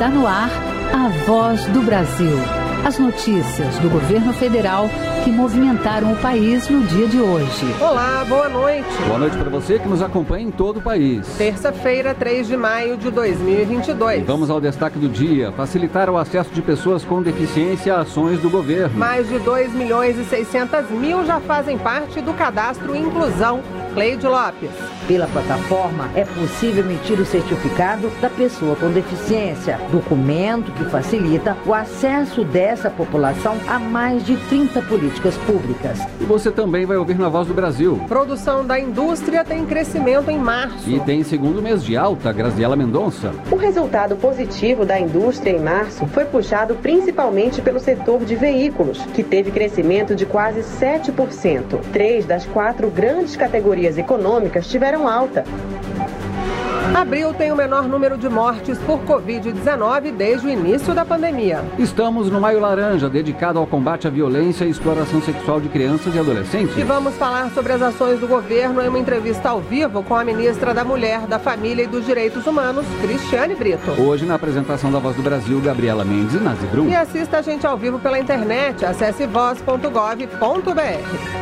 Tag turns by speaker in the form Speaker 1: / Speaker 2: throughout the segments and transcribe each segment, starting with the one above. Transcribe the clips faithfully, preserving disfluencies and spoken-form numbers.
Speaker 1: Está no ar a Voz do Brasil. As notícias do governo federal que movimentaram o país no dia de hoje.
Speaker 2: Olá, boa noite.
Speaker 3: Boa noite para você que nos acompanha em todo o país.
Speaker 2: Terça-feira, três de maio de dois mil e vinte e dois.
Speaker 3: E vamos ao destaque do dia. Facilitar o acesso de pessoas com deficiência a ações do governo.
Speaker 2: Mais de dois milhões e seiscentos mil já fazem parte do cadastro Inclusão. Cleide Lopes.
Speaker 4: Pela plataforma, é possível emitir o certificado da pessoa com deficiência, documento que facilita o acesso dessa população a mais de trinta políticas públicas.
Speaker 3: E você também vai ouvir na Voz do Brasil.
Speaker 2: Produção da indústria tem crescimento em março.
Speaker 3: E tem segundo mês de alta, Graziela Mendonça.
Speaker 5: O resultado positivo da indústria em março foi puxado principalmente pelo setor de veículos, que teve crescimento de quase sete por cento. Três das quatro grandes categorias econômicas tiveram alta.
Speaker 2: Abril tem o menor número de mortes por covid dezenove desde o início da pandemia.
Speaker 3: Estamos no Maio Laranja, dedicado ao combate à violência e exploração sexual de crianças e adolescentes.
Speaker 2: E vamos falar sobre as ações do governo em uma entrevista ao vivo com a ministra da Mulher, da Família e dos Direitos Humanos, Cristiane Brito.
Speaker 3: Hoje, na apresentação da Voz do Brasil, Gabriela Mendes e Nazi Brum.
Speaker 2: E assista a gente ao vivo pela internet. Acesse voz ponto gov ponto br.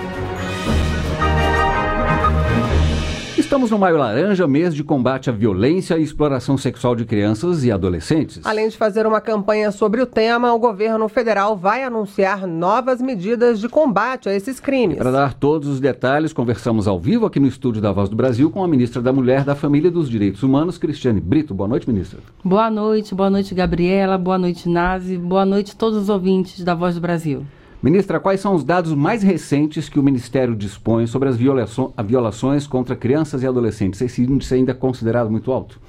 Speaker 3: Estamos no Maio Laranja, mês de combate à violência e exploração sexual de crianças e adolescentes.
Speaker 2: Além de fazer uma campanha sobre o tema, o governo federal vai anunciar novas medidas de combate a esses crimes.
Speaker 3: Para dar todos os detalhes, conversamos ao vivo aqui no estúdio da Voz do Brasil com a ministra da Mulher, da Família e dos Direitos Humanos, Cristiane Brito. Boa noite, ministra.
Speaker 6: Boa noite, boa noite, Gabriela, boa noite, Nazi, boa noite a todos os ouvintes da Voz do Brasil.
Speaker 3: Ministra, quais são os dados mais recentes que o Ministério dispõe sobre as violações, violações contra crianças e adolescentes? Esse índice ainda é considerado muito alto?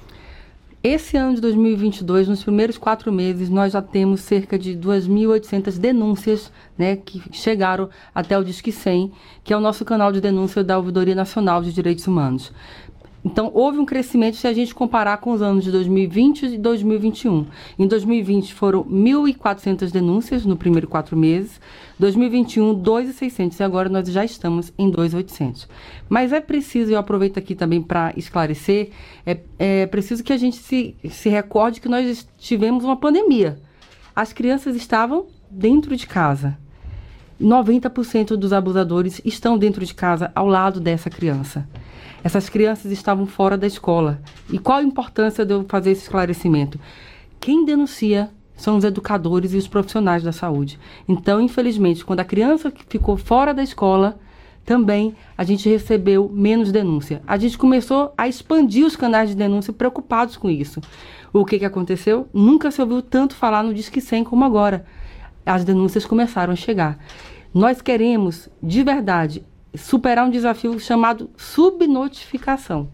Speaker 6: Esse ano de dois mil e vinte e dois, nos primeiros quatro meses, nós já temos cerca de duas mil e oitocentas denúncias, né, que chegaram até o Disque cem, que é o nosso canal de denúncia da Ouvidoria Nacional de Direitos Humanos. Então, houve um crescimento se a gente comparar com os anos de dois mil e vinte e dois mil e vinte e um. Em dois mil e vinte foram mil e quatrocentas denúncias no primeiro quatro meses, dois mil e vinte e um, dois mil e seiscentos, e agora nós já estamos em dois mil e oitocentos. Mas é preciso, eu aproveito aqui também para esclarecer, é, é preciso que a gente se, se recorde que nós tivemos uma pandemia. As crianças estavam dentro de casa. noventa por cento dos abusadores estão dentro de casa, ao lado dessa criança. Essas crianças estavam fora da escola. E qual a importância de eu fazer esse esclarecimento? Quem denuncia são os educadores e os profissionais da saúde. Então, infelizmente, quando a criança ficou fora da escola, também a gente recebeu menos denúncia. A gente começou a expandir os canais de denúncia preocupados com isso. O que, que aconteceu? Nunca se ouviu tanto falar no Disque cem como agora. As denúncias começaram a chegar. Nós queremos, de verdade, superar um desafio chamado subnotificação.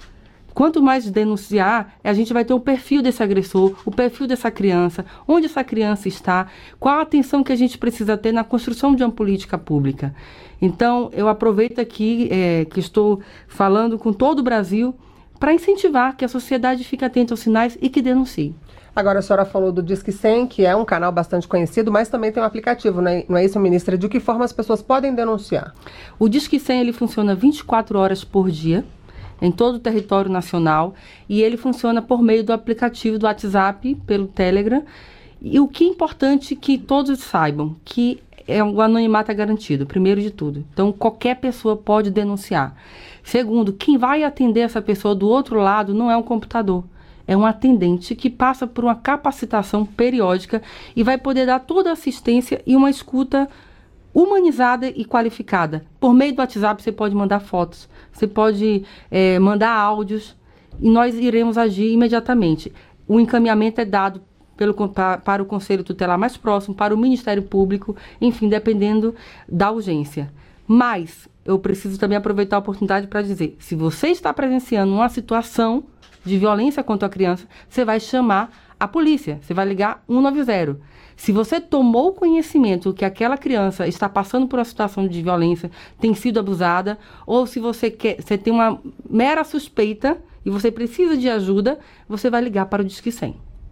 Speaker 6: Quanto mais denunciar, a gente vai ter o perfil desse agressor, o perfil dessa criança, onde essa criança está, qual a atenção que a gente precisa ter na construção de uma política pública. Então, eu aproveito aqui é, que estou falando com todo o Brasil para incentivar que a sociedade fique atenta aos sinais e que denuncie.
Speaker 2: Agora a senhora falou do Disque cem, que é um canal bastante conhecido, mas também tem um aplicativo, não é, não é isso, ministra? De que forma as pessoas podem denunciar?
Speaker 6: O Disque cem, ele funciona vinte e quatro horas por dia, em todo o território nacional, e ele funciona por meio do aplicativo do WhatsApp, pelo Telegram. E o que é importante que todos saibam, que é, o anonimato é garantido, primeiro de tudo. Então, qualquer pessoa pode denunciar. Segundo, quem vai atender essa pessoa do outro lado não é um computador. É um atendente que passa por uma capacitação periódica e vai poder dar toda a assistência e uma escuta humanizada e qualificada. Por meio do WhatsApp você pode mandar fotos, você pode é, mandar áudios e nós iremos agir imediatamente. O encaminhamento é dado pelo, para, para o Conselho Tutelar mais próximo, para o Ministério Público, enfim, dependendo da urgência. Mas eu preciso também aproveitar a oportunidade para dizer, se você está presenciando uma situação de violência contra a criança, você vai chamar a polícia, você vai ligar um nove zero. Se você tomou conhecimento que aquela criança está passando por uma situação de violência, tem sido abusada, ou se você quer, você tem uma mera suspeita e você precisa de ajuda, você vai ligar para o Disque cem.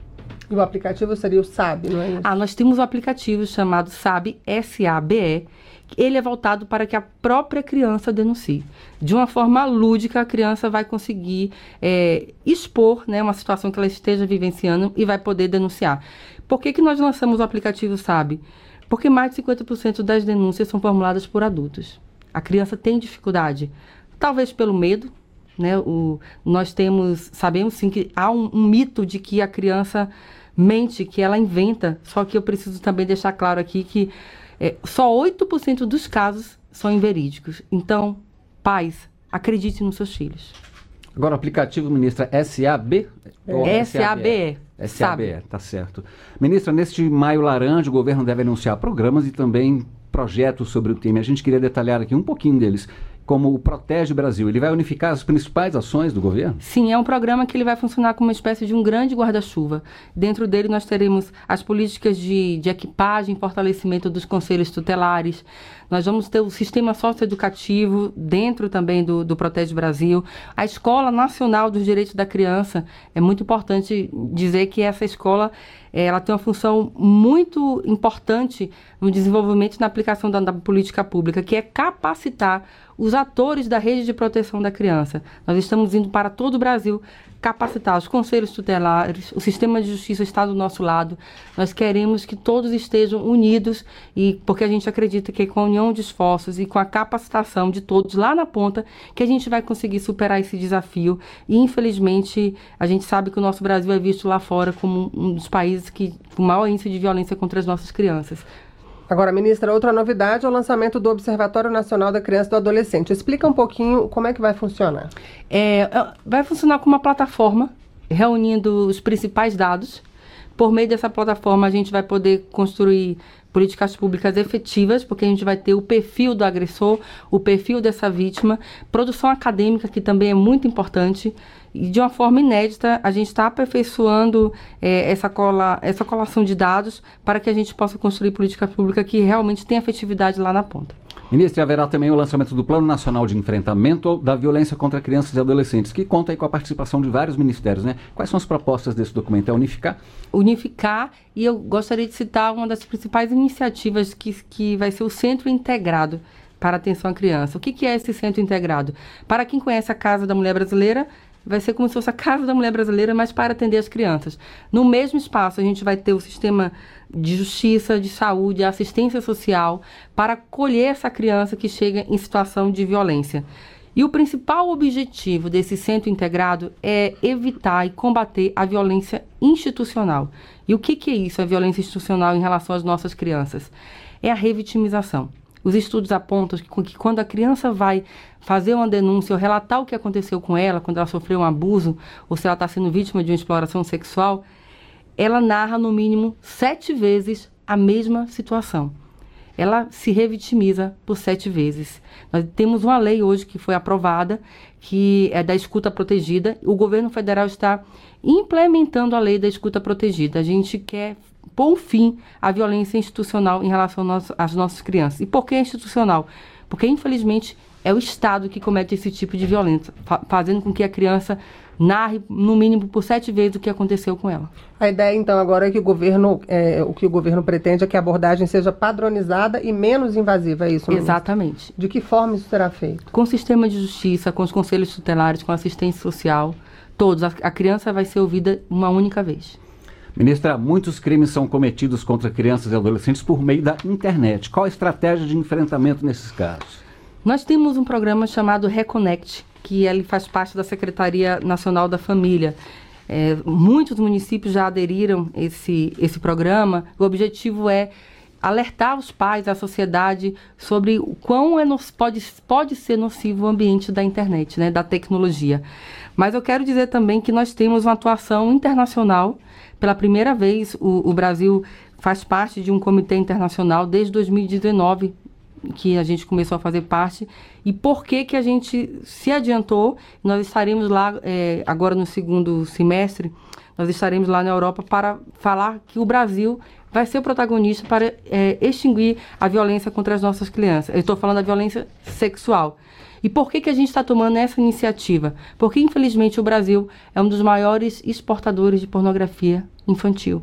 Speaker 2: E o aplicativo seria o SABE, não é isso?
Speaker 6: Ah, nós temos um aplicativo chamado SABE, S A B E. Ele é voltado para que a própria criança denuncie. De uma forma lúdica, a criança vai conseguir é, expor, né, uma situação que ela esteja vivenciando e vai poder denunciar. Por que que nós lançamos o aplicativo SABE? Porque mais de cinquenta por cento das denúncias são formuladas por adultos. A criança tem dificuldade, talvez pelo medo, né? O, nós temos, sabemos sim que há um, um mito de que a criança mente, que ela inventa, só que eu preciso também deixar claro aqui que é, só oito por cento dos casos são inverídicos. Então, pais, acreditem nos seus filhos.
Speaker 3: Agora, o aplicativo, ministra, S A B?
Speaker 6: É. S A B E.
Speaker 3: S A B E, tá certo. Ministra, neste Maio Laranja, o governo deve anunciar programas e também projetos sobre o tema. A gente queria detalhar aqui um pouquinho deles, como o Protege Brasil. Ele vai unificar as principais ações do governo?
Speaker 6: Sim, é um programa que ele vai funcionar como uma espécie de um grande guarda-chuva. Dentro dele nós teremos as políticas de, de equipagem, fortalecimento dos conselhos tutelares. Nós vamos ter o sistema socioeducativo dentro também do, do Protege Brasil. A Escola Nacional dos Direitos da Criança. É muito importante dizer que essa escola ela tem uma função muito importante no desenvolvimento e na aplicação da, da política pública, que é capacitar os atores da rede de proteção da criança. Nós estamos indo para todo o Brasil capacitar os conselhos tutelares, o sistema de justiça está do nosso lado. Nós queremos que todos estejam unidos, e porque a gente acredita que é com a união de esforços e com a capacitação de todos lá na ponta que a gente vai conseguir superar esse desafio. E, infelizmente, a gente sabe que o nosso Brasil é visto lá fora como um dos países que, com maior índice de violência contra as nossas crianças.
Speaker 2: Agora, ministra, outra novidade é o lançamento do Observatório Nacional da Criança e do Adolescente. Explica um pouquinho como é que vai funcionar.
Speaker 6: É, vai funcionar como uma plataforma, reunindo os principais dados. Por meio dessa plataforma, a gente vai poder construir políticas públicas efetivas, porque a gente vai ter o perfil do agressor, o perfil dessa vítima, produção acadêmica, que também é muito importante. E de uma forma inédita, a gente está aperfeiçoando é, essa, cola, essa colação de dados para que a gente possa construir política pública que realmente tenha efetividade lá na ponta.
Speaker 3: Ministra, haverá também o lançamento do Plano Nacional de Enfrentamento da Violência contra Crianças e Adolescentes, que conta aí com a participação de vários ministérios, né? Quais são as propostas desse documento? É unificar?
Speaker 6: Unificar, e eu gostaria de citar uma das principais iniciativas que, que vai ser o Centro Integrado para a Atenção à Criança. O que, que é esse Centro Integrado? Para quem conhece a Casa da Mulher Brasileira, vai ser como se fosse a Casa da Mulher Brasileira, mas para atender as crianças. No mesmo espaço, a gente vai ter o sistema de justiça, de saúde, assistência social, para acolher essa criança que chega em situação de violência. E o principal objetivo desse centro integrado é evitar e combater a violência institucional. E o que, que é isso, a violência institucional em relação às nossas crianças? É a revitimização. Os estudos apontam que, que quando a criança vai fazer uma denúncia ou relatar o que aconteceu com ela, quando ela sofreu um abuso, ou se ela está sendo vítima de uma exploração sexual, ela narra no mínimo sete vezes a mesma situação. Ela se revitimiza por sete vezes. Nós temos uma lei hoje que foi aprovada, que é da escuta protegida. O governo federal está implementando a lei da escuta protegida. A gente quer pôr um fim à violência institucional em relação nosso, às nossas crianças. E por que institucional? Porque, infelizmente, é o Estado que comete esse tipo de violência, fa- fazendo com que a criança narre, no mínimo, por sete vezes o que aconteceu com ela.
Speaker 2: A ideia, então, agora é que o governo, é, o que o governo pretende é que a abordagem seja padronizada e menos invasiva, é isso, ministra?
Speaker 6: Exatamente.
Speaker 2: De que forma isso será feito?
Speaker 6: Com o sistema de justiça, com os conselhos tutelares, com a assistência social, todos. A, a criança vai ser ouvida uma única vez.
Speaker 3: Ministra, muitos crimes são cometidos contra crianças e adolescentes por meio da internet. Qual a estratégia de enfrentamento nesses casos?
Speaker 6: Nós temos um programa chamado Reconnect, que ele faz parte da Secretaria Nacional da Família. É, muitos municípios já aderiram a esse, esse programa. O objetivo é alertar os pais, a sociedade, sobre o quão é no, pode, pode ser nocivo o ambiente da internet, né, da tecnologia. Mas eu quero dizer também que nós temos uma atuação internacional. Pela primeira vez, o, o Brasil faz parte de um comitê internacional desde dois mil e dezenove, que a gente começou a fazer parte. E por que que a gente se adiantou? Nós estaremos lá é, agora no segundo semestre, nós estaremos lá na Europa para falar que o Brasil vai ser o protagonista para é, extinguir a violência contra as nossas crianças. Eu estou falando da violência sexual. E por que que a gente está tomando essa iniciativa? Porque, infelizmente, o Brasil é um dos maiores exportadores de pornografia infantil.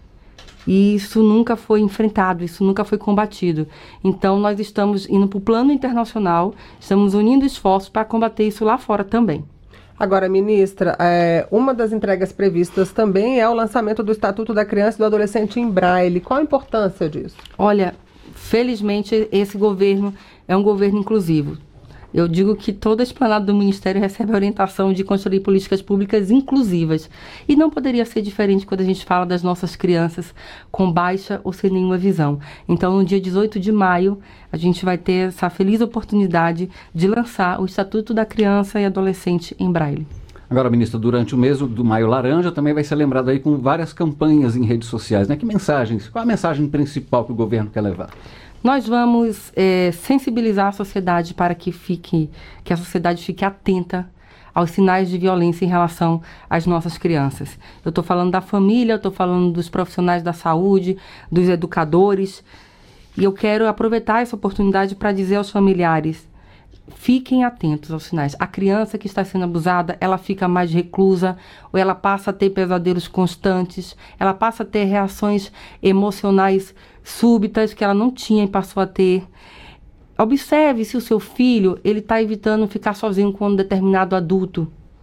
Speaker 6: E isso nunca foi enfrentado, isso nunca foi combatido. Então, nós estamos indo para o plano internacional, estamos unindo esforços para combater isso lá fora também.
Speaker 2: Agora, ministra, é, uma das entregas previstas também é o lançamento do Estatuto da Criança e do Adolescente em Braille. Qual a importância disso?
Speaker 6: Olha, felizmente esse governo é um governo inclusivo. Eu digo que toda a esplanada do Ministério recebe a orientação de construir políticas públicas inclusivas. E não poderia ser diferente quando a gente fala das nossas crianças com baixa ou sem nenhuma visão. Então, no dia dezoito de maio, a gente vai ter essa feliz oportunidade de lançar o Estatuto da Criança e Adolescente em Braille.
Speaker 3: Agora, ministra, durante o mês do Maio Laranja também vai ser lembrado aí com várias campanhas em redes sociais, né? Que mensagens? Qual a mensagem principal que o governo quer levar?
Speaker 6: Nós vamos é, sensibilizar a sociedade para que, fique, que a sociedade fique atenta aos sinais de violência em relação às nossas crianças. Eu estou falando da família, eu estou falando dos profissionais da saúde, dos educadores, e eu quero aproveitar essa oportunidade para dizer aos familiares: fiquem atentos aos sinais. A criança que está sendo abusada, ela fica mais reclusa, ou ela passa a ter pesadelos constantes, ela passa a ter reações emocionais súbitas que ela não tinha e passou a ter. Observe se o seu filho ele está evitando ficar sozinho com um determinado adulto.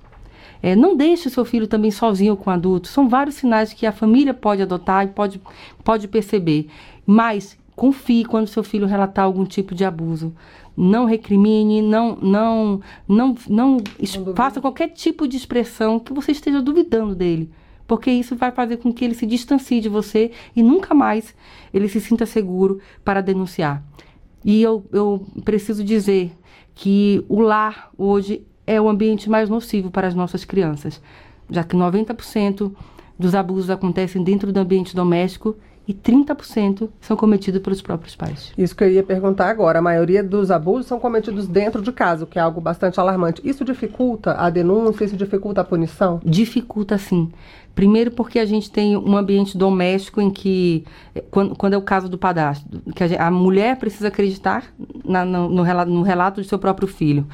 Speaker 6: É, não deixe o seu filho também sozinho com adulto. São vários sinais que a família pode adotar e pode, pode perceber. Mas confie quando seu filho relatar algum tipo de abuso. Não recrimine, não, não, não, não, não faça qualquer tipo de expressão que você esteja duvidando dele. Porque isso vai fazer com que ele se distancie de você e nunca mais ele se sinta seguro para denunciar. E eu, eu preciso dizer que o lar hoje é o ambiente mais nocivo para as nossas crianças, já que noventa por cento dos abusos acontecem dentro do ambiente doméstico e trinta por cento são cometidos pelos próprios pais.
Speaker 2: Isso que eu ia perguntar agora. A maioria dos abusos são cometidos dentro de casa, o que é algo bastante alarmante. Isso dificulta a denúncia? Isso dificulta a punição?
Speaker 6: Dificulta, sim. Primeiro porque a gente tem um ambiente doméstico em que, quando, quando é o caso do padrasto, que a, gente, a mulher precisa acreditar na, no, no, relato, no relato do seu próprio filho.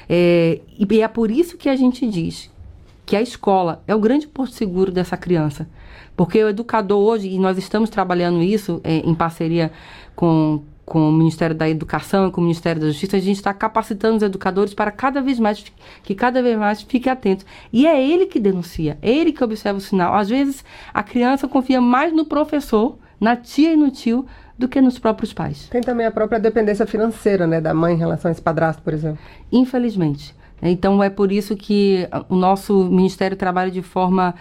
Speaker 6: É, e é por isso que a gente diz que a escola é o grande porto seguro dessa criança. Porque o educador hoje, e nós estamos trabalhando isso é, em parceria com, com o Ministério da Educação e com o Ministério da Justiça, a gente está capacitando os educadores para cada vez mais, que cada vez mais fique atento. E é ele que denuncia, é ele que observa o sinal. Às vezes, a criança confia mais no professor, na tia e no tio, do que nos próprios pais.
Speaker 2: Tem também a própria dependência financeira, né, da mãe em relação a esse padrasto, por exemplo.
Speaker 6: Infelizmente. Então, é por isso que o nosso Ministério trabalha de forma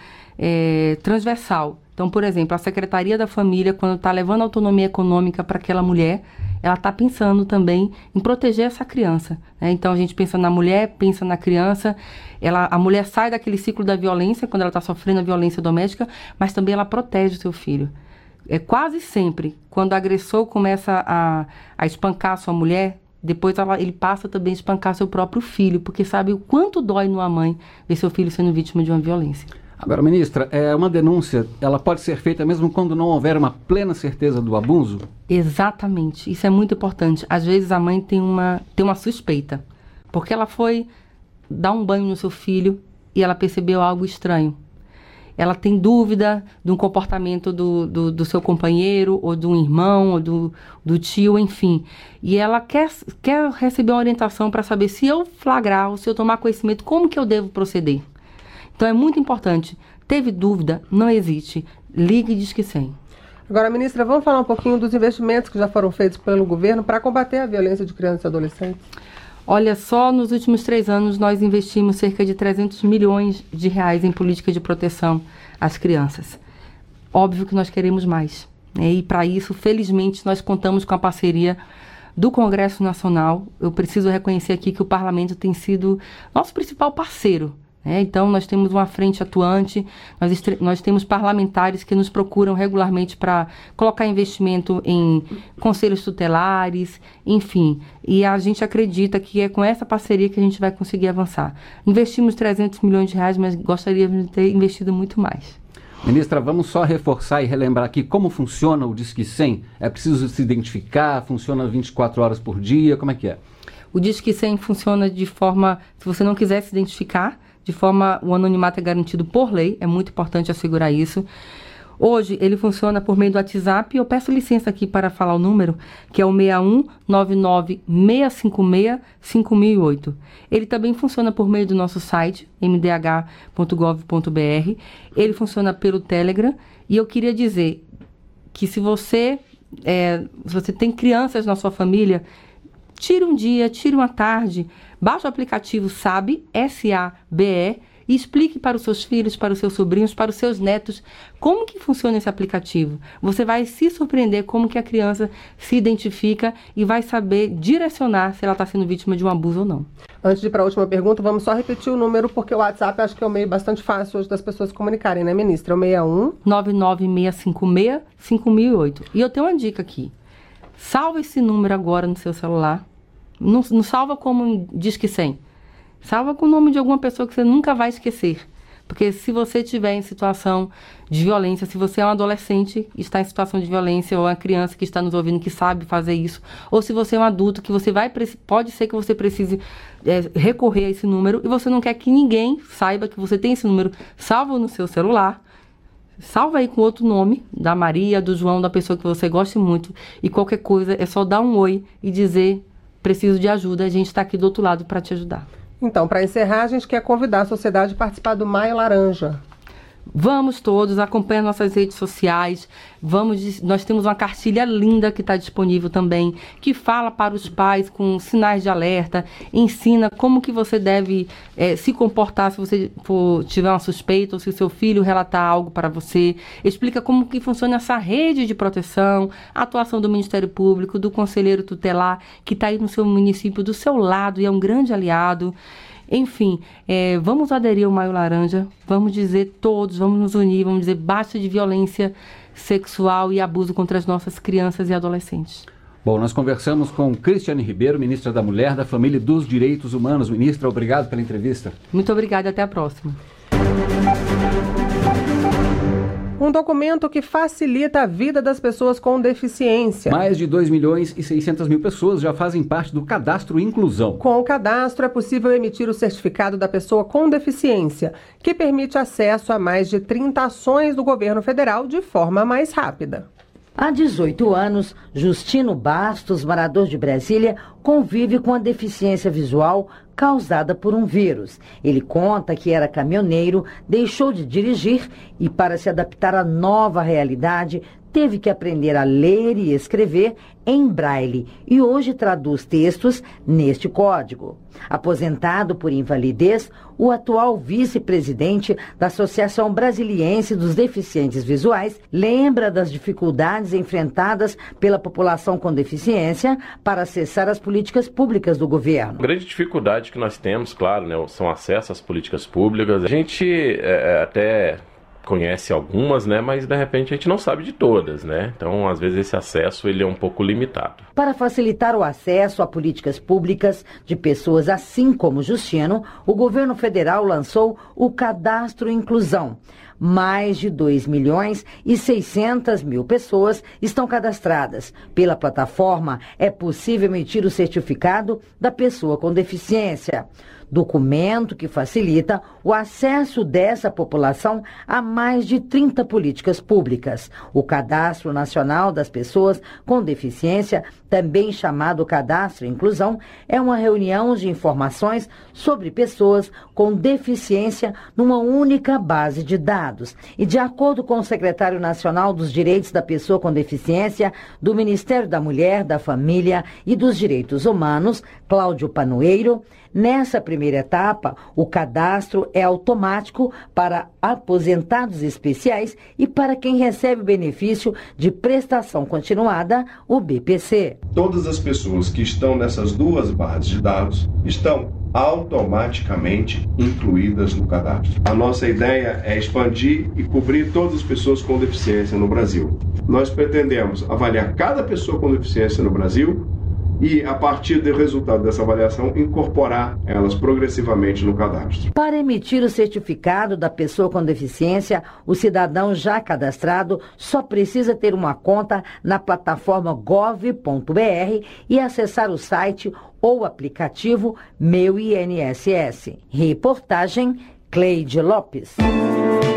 Speaker 6: é, transversal. Então, por exemplo, a Secretaria da Família, quando está levando autonomia econômica para aquela mulher, ela está pensando também em proteger essa criança, né? Então, a gente pensa na mulher, pensa na criança. Ela, a mulher sai daquele ciclo da violência, quando ela está sofrendo a violência doméstica, mas também ela protege o seu filho. É quase sempre, quando o agressor começa a, a espancar a sua mulher, depois ela, ele passa também a espancar seu próprio filho, porque sabe o quanto dói numa mãe ver seu filho sendo vítima de uma violência.
Speaker 3: Agora, ministra, é uma denúncia, ela pode ser feita mesmo quando não houver uma plena certeza do abuso?
Speaker 6: Exatamente, isso é muito importante. Às vezes a mãe tem uma, tem uma suspeita, porque ela foi dar um banho no seu filho e ela percebeu algo estranho. Ela tem dúvida de um comportamento do, do, do seu companheiro, ou de um irmão, ou do, do tio, enfim. E ela quer, quer receber uma orientação para saber se eu flagrar, ou se eu tomar conhecimento, como que eu devo proceder. Então é muito importante. Teve dúvida? Não existe. Ligue e Disque cem.
Speaker 2: Agora, ministra, vamos falar um pouquinho dos investimentos que já foram feitos pelo governo para combater a violência de crianças e adolescentes.
Speaker 6: Olha, só nos últimos três anos nós investimos cerca de trezentos milhões de reais em política de proteção às crianças. Óbvio que nós queremos mais, né? E para isso, felizmente, nós contamos com a parceria do Congresso Nacional. Eu preciso reconhecer aqui que o Parlamento tem sido nosso principal parceiro. É, então, nós temos uma frente atuante, nós, nós temos parlamentares que nos procuram regularmente para colocar investimento em conselhos tutelares, enfim. E a gente acredita que é com essa parceria que a gente vai conseguir avançar. Investimos trezentos milhões de reais, mas gostaríamos de ter investido muito mais.
Speaker 3: Ministra, vamos só reforçar e relembrar aqui como funciona o Disque cem? É preciso se identificar? Funciona vinte e quatro horas por dia? Como é que é?
Speaker 6: O Disque cem funciona de forma, se você não quiser se identificar, de forma, o anonimato é garantido por lei, é muito importante assegurar isso. Hoje ele funciona por meio do WhatsApp. Eu peço licença aqui para falar o número, que é o seis um nove nove seis cinco seis cinco mil e oito. Ele também funciona por meio do nosso site, m d h ponto gov ponto b r. Ele funciona pelo Telegram. E eu queria dizer que se você, é, se você tem crianças na sua família, tire um dia, tire uma tarde, baixe o aplicativo SABE, S A B E, e explique para os seus filhos, para os seus sobrinhos, para os seus netos, como que funciona esse aplicativo. Você vai se surpreender como que a criança se identifica e vai saber direcionar se ela está sendo vítima de um abuso ou não.
Speaker 2: Antes de ir para a última pergunta, vamos só repetir o número, porque o WhatsApp acho que é um meio bastante fácil hoje das pessoas se comunicarem, né, ministra? É o seis um
Speaker 6: nove nove seis cinco seis cinco mil e oito. E eu tenho uma dica aqui. Salva esse número agora no seu celular. Não, não salva como Disque cem. Salva com o nome de alguma pessoa que você nunca vai esquecer. Porque se você estiver em situação de violência, se você é um adolescente e está em situação de violência, ou uma criança que está nos ouvindo que sabe fazer isso, ou se você é um adulto que você vai, pode ser que você precise é, recorrer a esse número e você não quer que ninguém saiba que você tem esse número, salva no seu celular. Salva aí com outro nome, da Maria, do João, da pessoa que você goste muito. E qualquer coisa é só dar um oi e dizer, preciso de ajuda, a gente está aqui do outro lado para te ajudar.
Speaker 2: Então, para encerrar, a gente quer convidar a sociedade a participar do Maio Laranja.
Speaker 6: Vamos todos, acompanhem nossas redes sociais. Vamos, nós temos uma cartilha linda que está disponível também, que fala para os pais com sinais de alerta, ensina como que você deve é, se comportar se você for, tiver uma suspeita ou se o seu filho relatar algo para você. Explica como que funciona essa rede de proteção, a atuação do Ministério Público, do conselheiro tutelar, que está aí no seu município, do seu lado e é um grande aliado. Enfim, é, vamos aderir ao Maio Laranja, vamos dizer todos, vamos nos unir, vamos dizer basta de violência sexual e abuso contra as nossas crianças e adolescentes.
Speaker 3: Bom, nós conversamos com Cristiane Ribeiro, ministra da Mulher, da Família e dos Direitos Humanos. Ministra, obrigado pela entrevista.
Speaker 6: Muito obrigada, até a próxima.
Speaker 2: Um documento que facilita a vida das pessoas com deficiência.
Speaker 3: Mais de dois milhões e seiscentas mil pessoas já fazem parte do Cadastro Inclusão.
Speaker 2: Com o cadastro é possível emitir o certificado da pessoa com deficiência, que permite acesso a mais de trinta ações do governo federal de forma mais rápida.
Speaker 4: Há dezoito anos, Justino Bastos, morador de Brasília, convive com a deficiência visual causada por um vírus. Ele conta que era caminhoneiro, deixou de dirigir e, para se adaptar à nova realidade, teve que aprender a ler e escrever em braille e hoje traduz textos neste código. Aposentado por invalidez, o atual vice-presidente da Associação Brasiliense dos Deficientes Visuais lembra das dificuldades enfrentadas pela população com deficiência para acessar as políticas públicas do governo.
Speaker 7: A grande dificuldade que nós temos, claro, né, são acesso às políticas públicas. A gente é, até conhece algumas, né, mas de repente a gente não sabe de todas, né? Então, às vezes esse acesso ele é um pouco limitado.
Speaker 4: Para facilitar o acesso a políticas públicas de pessoas assim como Justino, o governo federal lançou o Cadastro Inclusão. Mais de dois milhões e seiscentas mil pessoas estão cadastradas. Pela plataforma, é possível emitir o certificado da pessoa com deficiência, documento que facilita o acesso dessa população a mais de trinta políticas públicas. O Cadastro Nacional das Pessoas com Deficiência, também chamado Cadastro Inclusão, é uma reunião de informações sobre pessoas com deficiência numa única base de dados. E de acordo com o secretário nacional dos Direitos da Pessoa com Deficiência do Ministério da Mulher, da Família e dos Direitos Humanos, Cláudio Panoeiro, nessa primeira etapa, o cadastro é automático para aposentados especiais e para quem recebe o benefício de prestação continuada, o B P C.
Speaker 8: Todas as pessoas que estão nessas duas bases de dados estão automaticamente incluídas no cadastro. A nossa ideia é expandir e cobrir todas as pessoas com deficiência no Brasil. Nós pretendemos avaliar cada pessoa com deficiência no Brasil e, a partir do resultado dessa avaliação, incorporar elas progressivamente no cadastro.
Speaker 4: Para emitir o certificado da pessoa com deficiência, o cidadão já cadastrado só precisa ter uma conta na plataforma gov ponto br e acessar o site ou aplicativo Meu I N S S. Reportagem Cleide Lopes.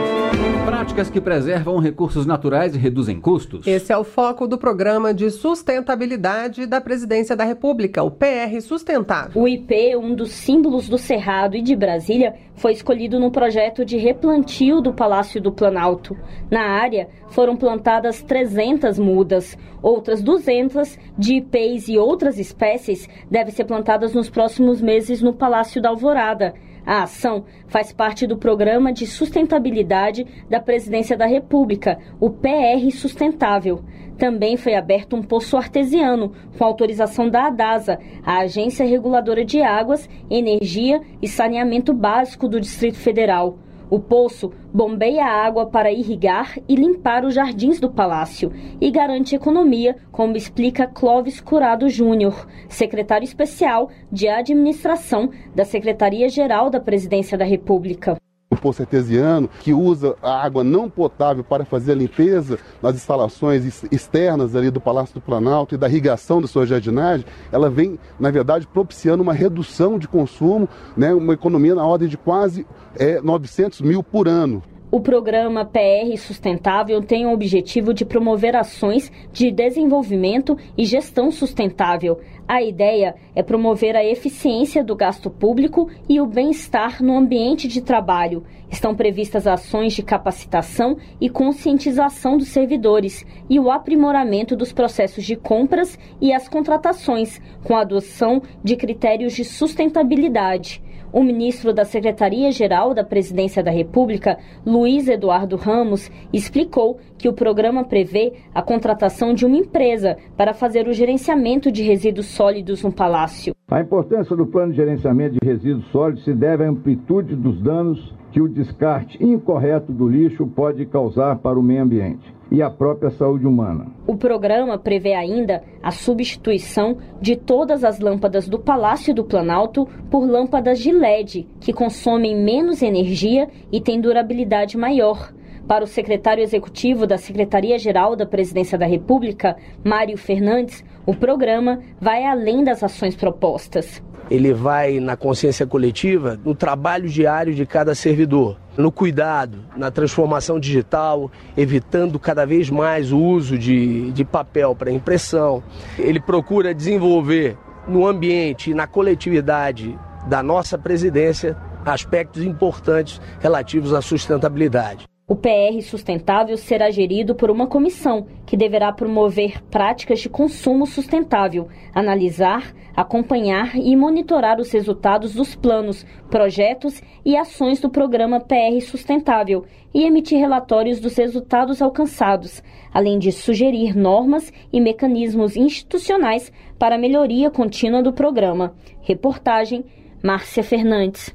Speaker 3: Práticas que preservam recursos naturais e reduzem custos.
Speaker 2: Esse é o foco do Programa de Sustentabilidade da Presidência da República, o P R Sustentável.
Speaker 9: O I P, um dos símbolos do Cerrado e de Brasília, foi escolhido no projeto de replantio do Palácio do Planalto. Na área, foram plantadas trezentas mudas. Outras duzentas de ipês e outras espécies devem ser plantadas nos próximos meses no Palácio da Alvorada. A ação faz parte do Programa de Sustentabilidade da Presidência da República, o P R Sustentável. Também foi aberto um poço artesiano, com autorização da ADASA, a Agência Reguladora de Águas, Energia e Saneamento Básico do Distrito Federal. O poço bombeia a água para irrigar e limpar os jardins do palácio e garante economia, como explica Clóvis Curado Júnior, secretário especial de administração da Secretaria-Geral da Presidência da República.
Speaker 10: O poço artesiano, que usa a água não potável para fazer a limpeza nas instalações externas ali do Palácio do Planalto e da irrigação da sua jardinagem, ela vem, na verdade, propiciando uma redução de consumo, né, uma economia na ordem de quase é, novecentos mil por ano.
Speaker 9: O programa P R Sustentável tem o objetivo de promover ações de desenvolvimento e gestão sustentável. A ideia é promover a eficiência do gasto público e o bem-estar no ambiente de trabalho. Estão previstas ações de capacitação e conscientização dos servidores e o aprimoramento dos processos de compras e as contratações, com a adoção de critérios de sustentabilidade. O ministro da Secretaria-Geral da Presidência da República, Luiz Eduardo Ramos, explicou que o programa prevê a contratação de uma empresa para fazer o gerenciamento de resíduos sólidos no Palácio.
Speaker 11: A importância do plano de gerenciamento de resíduos sólidos se deve à amplitude dos danos que o descarte incorreto do lixo pode causar para o meio ambiente e a própria saúde humana.
Speaker 9: O programa prevê ainda a substituição de todas as lâmpadas do Palácio do Planalto por lâmpadas de L E D, que consomem menos energia e têm durabilidade maior. Para o secretário executivo da Secretaria-Geral da Presidência da República, Mário Fernandes, o programa vai além das ações propostas.
Speaker 12: Ele vai na consciência coletiva, no trabalho diário de cada servidor, no cuidado, na transformação digital, evitando cada vez mais o uso de, de papel para impressão. Ele procura desenvolver no ambiente e na coletividade da nossa presidência aspectos importantes relativos à sustentabilidade.
Speaker 9: O P R Sustentável será gerido por uma comissão que deverá promover práticas de consumo sustentável, analisar, acompanhar e monitorar os resultados dos planos, projetos e ações do programa P R Sustentável e emitir relatórios dos resultados alcançados, além de sugerir normas e mecanismos institucionais para a melhoria contínua do programa. Reportagem, Márcia Fernandes.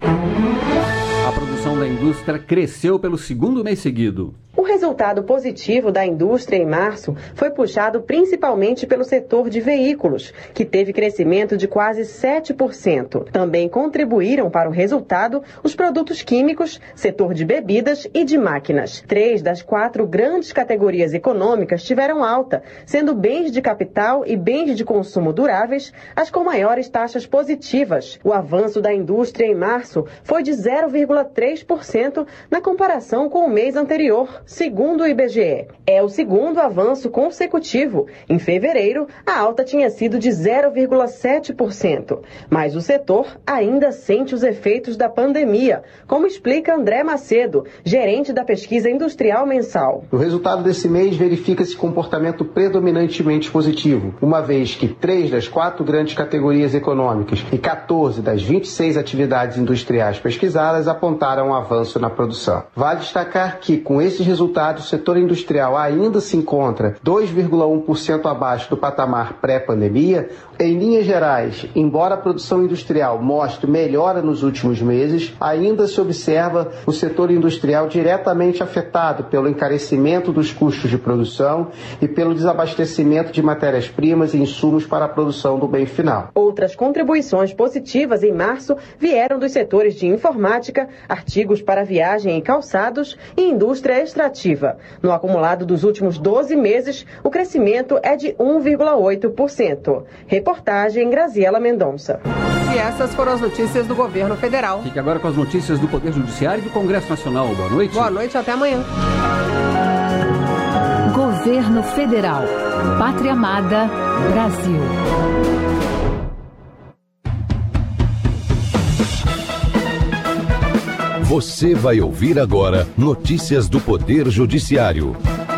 Speaker 3: A produção da indústria cresceu pelo segundo mês seguido.
Speaker 5: O resultado positivo da indústria em março foi puxado principalmente pelo setor de veículos, que teve crescimento de quase sete por cento. Também contribuíram para o resultado os produtos químicos, setor de bebidas e de máquinas. Três das quatro grandes categorias econômicas tiveram alta, sendo bens de capital e bens de consumo duráveis as com maiores taxas positivas. O avanço da indústria em março foi de zero vírgula três por cento na comparação com o mês anterior, segundo o I B G E. É o segundo avanço consecutivo. Em fevereiro, a alta tinha sido de zero vírgula sete por cento. Mas o setor ainda sente os efeitos da pandemia, como explica André Macedo, gerente da pesquisa industrial mensal.
Speaker 13: No resultado desse mês, verifica-se comportamento predominantemente positivo, uma vez que três das quatro grandes categorias econômicas e quatorze das vinte e seis atividades industriais pesquisadas apontaram um avanço na produção. Vale destacar que, com esses resultados, o setor industrial ainda se encontra dois vírgula um por cento abaixo do patamar pré-pandemia. Em linhas gerais, embora a produção industrial mostre melhora nos últimos meses, ainda se observa o setor industrial diretamente afetado pelo encarecimento dos custos de produção e pelo desabastecimento de matérias-primas e insumos para a produção do bem final.
Speaker 5: Outras contribuições positivas em março vieram dos setores de informática, artigos para viagem e calçados e indústria extrativa. No acumulado dos últimos doze meses, o crescimento é de um vírgula oito por cento. Reportagem Graziela Mendonça.
Speaker 2: E essas foram as notícias do governo federal.
Speaker 3: Fique agora com as notícias do Poder Judiciário e do Congresso Nacional. Boa noite.
Speaker 2: Boa noite, até amanhã.
Speaker 1: Governo Federal. Pátria Amada, Brasil.
Speaker 14: Você vai ouvir agora notícias do Poder Judiciário.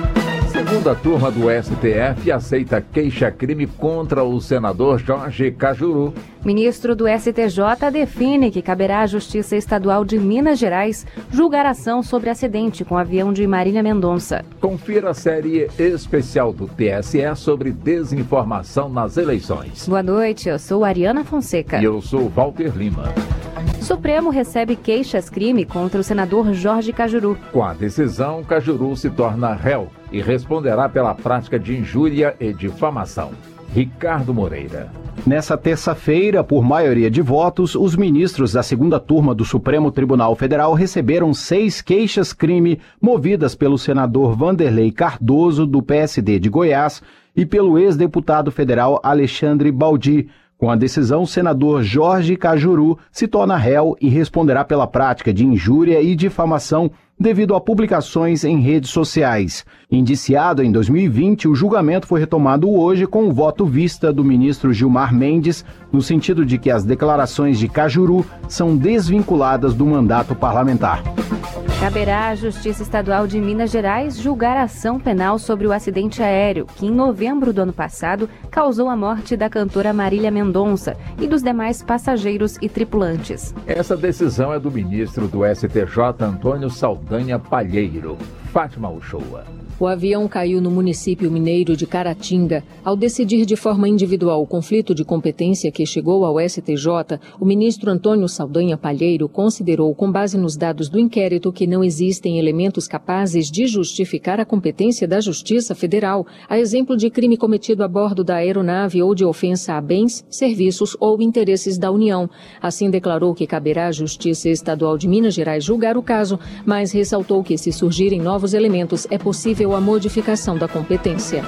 Speaker 15: Segunda turma do S T F aceita queixa-crime contra o senador Jorge Cajuru.
Speaker 16: Ministro do S T J define que caberá à Justiça Estadual de Minas Gerais julgar ação sobre acidente com o avião de Marília Mendonça.
Speaker 15: Confira a série especial do T S E sobre desinformação nas eleições.
Speaker 16: Boa noite, eu sou Ariana Fonseca.
Speaker 15: E eu sou Walter Lima.
Speaker 16: Supremo recebe queixas-crime contra o senador Jorge Cajuru.
Speaker 15: Com a decisão, Cajuru se torna réu e responderá pela prática de injúria e difamação. Ricardo Moreira.
Speaker 17: Nessa terça-feira, por maioria de votos, os ministros da segunda turma do Supremo Tribunal Federal receberam seis queixas-crime movidas pelo senador Vanderlei Cardoso, do P S D de Goiás, e pelo ex-deputado federal Alexandre Baldi. Com a decisão, o senador Jorge Cajuru se torna réu e responderá pela prática de injúria e difamação devido a publicações em redes sociais. Indiciado em dois mil e vinte, o julgamento foi retomado hoje com o voto vista do ministro Gilmar Mendes, no sentido de que as declarações de Cajuru são desvinculadas do mandato parlamentar.
Speaker 16: Caberá à Justiça Estadual de Minas Gerais julgar a ação penal sobre o acidente aéreo que, em novembro do ano passado, causou a morte da cantora Marília Mendonça e dos demais passageiros e tripulantes.
Speaker 15: Essa decisão é do ministro do S T J, Antônio Saldanha Palheiro. Fátima Uchoa.
Speaker 18: O avião caiu no município mineiro de Caratinga. Ao decidir de forma individual o conflito de competência que chegou ao S T J, o ministro Antônio Saldanha Palheiro considerou, com base nos dados do inquérito, que não existem elementos capazes de justificar a competência da Justiça Federal, a exemplo de crime cometido a bordo da aeronave ou de ofensa a bens, serviços ou interesses da União. Assim, declarou que caberá à Justiça Estadual de Minas Gerais julgar o caso, mas ressaltou que, se surgirem novos elementos, é possível a modificação da competência.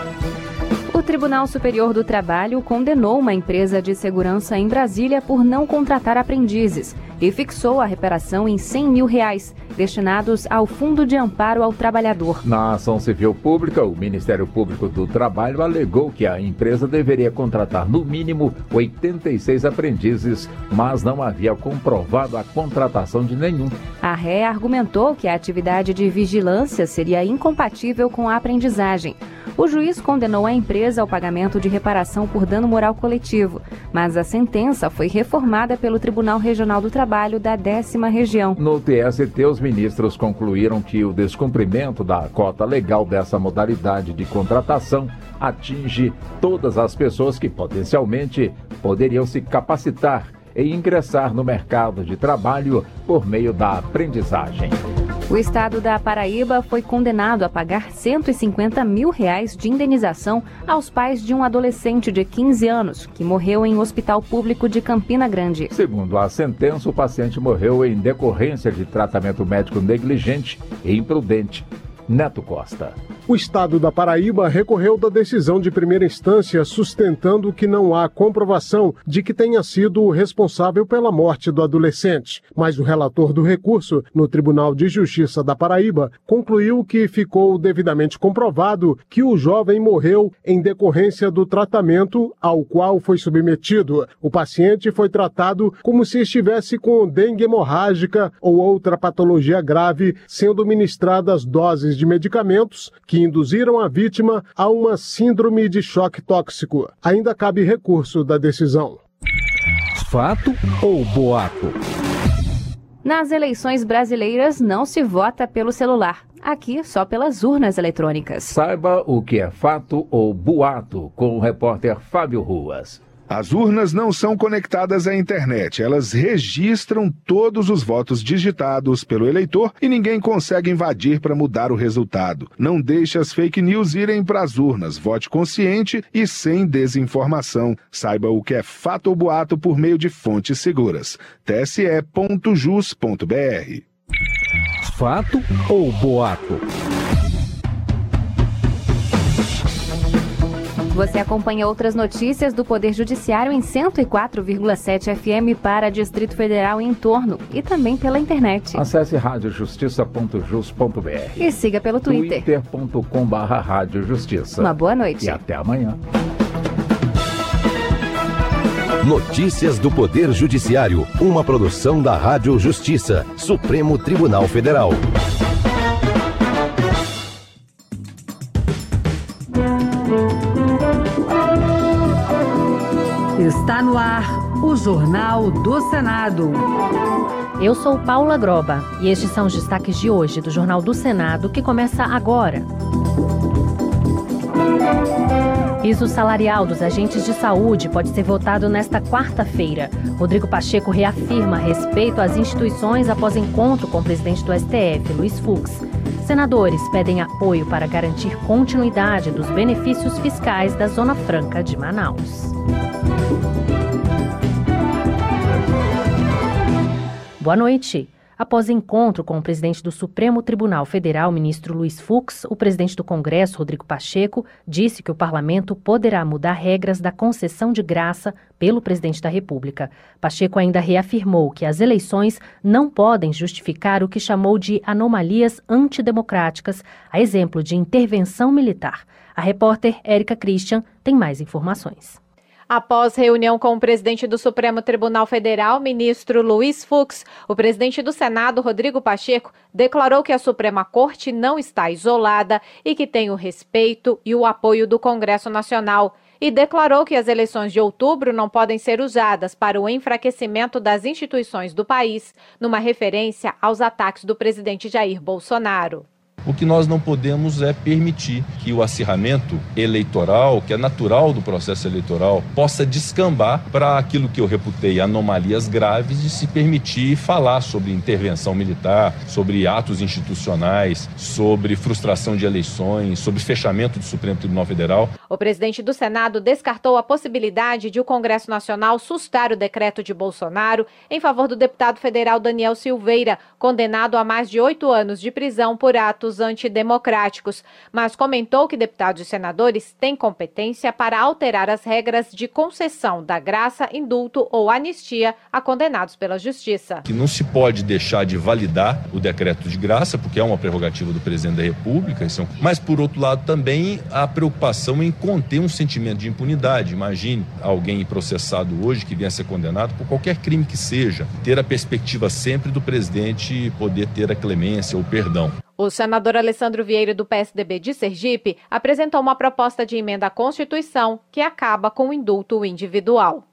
Speaker 16: O Tribunal Superior do Trabalho condenou uma empresa de segurança em Brasília por não contratar aprendizes e fixou a reparação em cem mil reais, destinados ao Fundo de Amparo ao Trabalhador.
Speaker 15: Na ação civil pública, o Ministério Público do Trabalho alegou que a empresa deveria contratar no mínimo oitenta e seis aprendizes, mas não havia comprovado a contratação de nenhum.
Speaker 16: A ré argumentou que a atividade de vigilância seria incompatível com a aprendizagem. O juiz condenou a empresa ao pagamento de reparação por dano moral coletivo, mas a sentença foi reformada pelo Tribunal Regional do Trabalho da décima Região.
Speaker 15: No T S T, os ministros concluíram que o descumprimento da cota legal dessa modalidade de contratação atinge todas as pessoas que potencialmente poderiam se capacitar e ingressar no mercado de trabalho por meio da aprendizagem.
Speaker 16: O estado da Paraíba foi condenado a pagar cento e cinquenta mil reais de indenização aos pais de um adolescente de quinze anos que morreu em um hospital público de Campina Grande.
Speaker 15: Segundo a sentença, o paciente morreu em decorrência de tratamento médico negligente e imprudente. Neto Costa.
Speaker 19: O estado da Paraíba recorreu da decisão de primeira instância, sustentando que não há comprovação de que tenha sido o responsável pela morte do adolescente. Mas o relator do recurso, no Tribunal de Justiça da Paraíba, concluiu que ficou devidamente comprovado que o jovem morreu em decorrência do tratamento ao qual foi submetido. O paciente foi tratado como se estivesse com dengue hemorrágica ou outra patologia grave, sendo ministradas doses de medicamentos que induziram a vítima a uma síndrome de choque tóxico. Ainda cabe recurso da decisão.
Speaker 14: Fato ou boato?
Speaker 16: Nas eleições brasileiras não se vota pelo celular. Aqui, só pelas urnas eletrônicas.
Speaker 15: Saiba o que é fato ou boato com o repórter Fábio Ruas.
Speaker 20: As urnas não são conectadas à internet, elas registram todos os votos digitados pelo eleitor e ninguém consegue invadir para mudar o resultado. Não deixe as fake news irem para as urnas, vote consciente e sem desinformação. Saiba o que é fato ou boato por meio de fontes seguras. t s e ponto jus ponto b r.
Speaker 14: Fato ou boato?
Speaker 16: Você acompanha outras notícias do Poder Judiciário em cento e quatro vírgula sete F M para Distrito Federal e entorno e também pela internet.
Speaker 15: Acesse rádio justiça ponto jus ponto b r
Speaker 16: e siga pelo Twitter.
Speaker 15: twitter ponto com barra rádio justiça.
Speaker 16: Uma boa noite.
Speaker 15: E até amanhã.
Speaker 14: Notícias do Poder Judiciário, uma produção da Rádio Justiça, Supremo Tribunal Federal.
Speaker 1: Está no ar o Jornal do Senado.
Speaker 21: Eu sou Paula Groba e estes são os destaques de hoje do Jornal do Senado, que começa agora. Piso salarial dos agentes de saúde pode ser votado nesta quarta-feira. Rodrigo Pacheco reafirma respeito às instituições após encontro com o presidente do S T F, Luiz Fux. Senadores pedem apoio para garantir continuidade dos benefícios fiscais da Zona Franca de Manaus. Boa noite. Após encontro com o presidente do Supremo Tribunal Federal, ministro Luiz Fux, o presidente do Congresso, Rodrigo Pacheco, disse que o parlamento poderá mudar regras da concessão de graça pelo presidente da República. Pacheco ainda reafirmou que as eleições não podem justificar o que chamou de anomalias antidemocráticas, a exemplo de intervenção militar. A repórter Érica Christian tem mais informações.
Speaker 22: Após reunião com o presidente do Supremo Tribunal Federal, ministro Luiz Fux, o presidente do Senado, Rodrigo Pacheco, declarou que a Suprema Corte não está isolada e que tem o respeito e o apoio do Congresso Nacional. E declarou que as eleições de outubro não podem ser usadas para o enfraquecimento das instituições do país, numa referência aos ataques do presidente Jair Bolsonaro.
Speaker 23: O que nós não podemos é permitir que o acirramento eleitoral, que é natural do processo eleitoral, possa descambar para aquilo que eu reputei anomalias graves de se permitir falar sobre intervenção militar, sobre atos institucionais, sobre frustração de eleições, sobre fechamento do Supremo Tribunal Federal.
Speaker 22: O presidente do Senado descartou a possibilidade de o Congresso Nacional sustar o decreto de Bolsonaro em favor do deputado federal Daniel Silveira, condenado a mais de oito anos de prisão por atos antidemocráticos, mas comentou que deputados e senadores têm competência para alterar as regras de concessão da graça, indulto ou anistia a condenados pela Justiça.
Speaker 23: Que não se pode deixar de validar o decreto de graça, porque é uma prerrogativa do presidente da República, mas por outro lado também a preocupação em conter um sentimento de impunidade. Imagine alguém processado hoje que venha a ser condenado por qualquer crime que seja, ter a perspectiva sempre do presidente poder ter a clemência ou perdão.
Speaker 22: O senador Alessandro Vieira, do P S D B de Sergipe, apresentou uma proposta de emenda à Constituição que acaba com o indulto individual.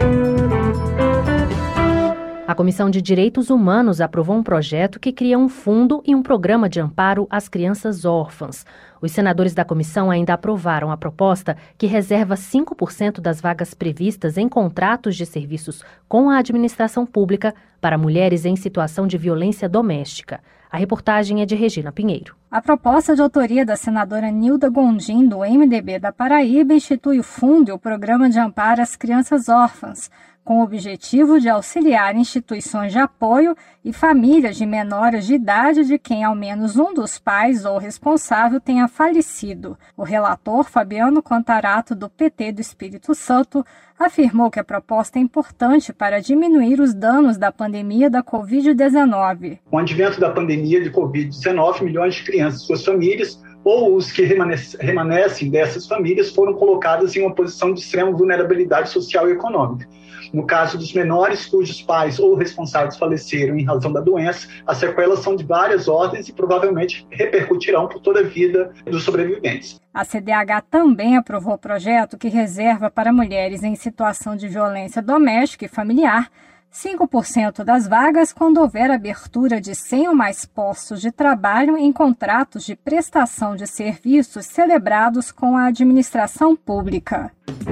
Speaker 21: A Comissão de Direitos Humanos aprovou um projeto que cria um fundo e um programa de amparo às crianças órfãs. Os senadores da comissão ainda aprovaram a proposta que reserva cinco por cento das vagas previstas em contratos de serviços com a administração pública para mulheres em situação de violência doméstica. A reportagem é de Regina Pinheiro.
Speaker 24: A proposta de autoria da senadora Nilda Gondim, do M D B da Paraíba, institui o fundo e o programa de amparo às crianças órfãs, com o objetivo de auxiliar instituições de apoio e famílias de menores de idade de quem ao menos um dos pais ou responsável tenha falecido. O relator, Fabiano Contarato, do P T do Espírito Santo, afirmou que a proposta é importante para diminuir os danos da pandemia da covid dezenove.
Speaker 25: Com o advento da pandemia de covid dezenove, milhões de crianças e suas famílias, ou os que remanescem dessas famílias, foram colocadas em uma posição de extrema vulnerabilidade social e econômica. No caso dos menores cujos pais ou responsáveis faleceram em razão da doença, as sequelas são de várias ordens e provavelmente repercutirão por toda a vida dos sobreviventes.
Speaker 24: A C D H também aprovou o projeto que reserva para mulheres em situação de violência doméstica e familiar cinco por cento das vagas quando houver abertura de cem ou mais postos de trabalho em contratos de prestação de serviços celebrados com a administração pública.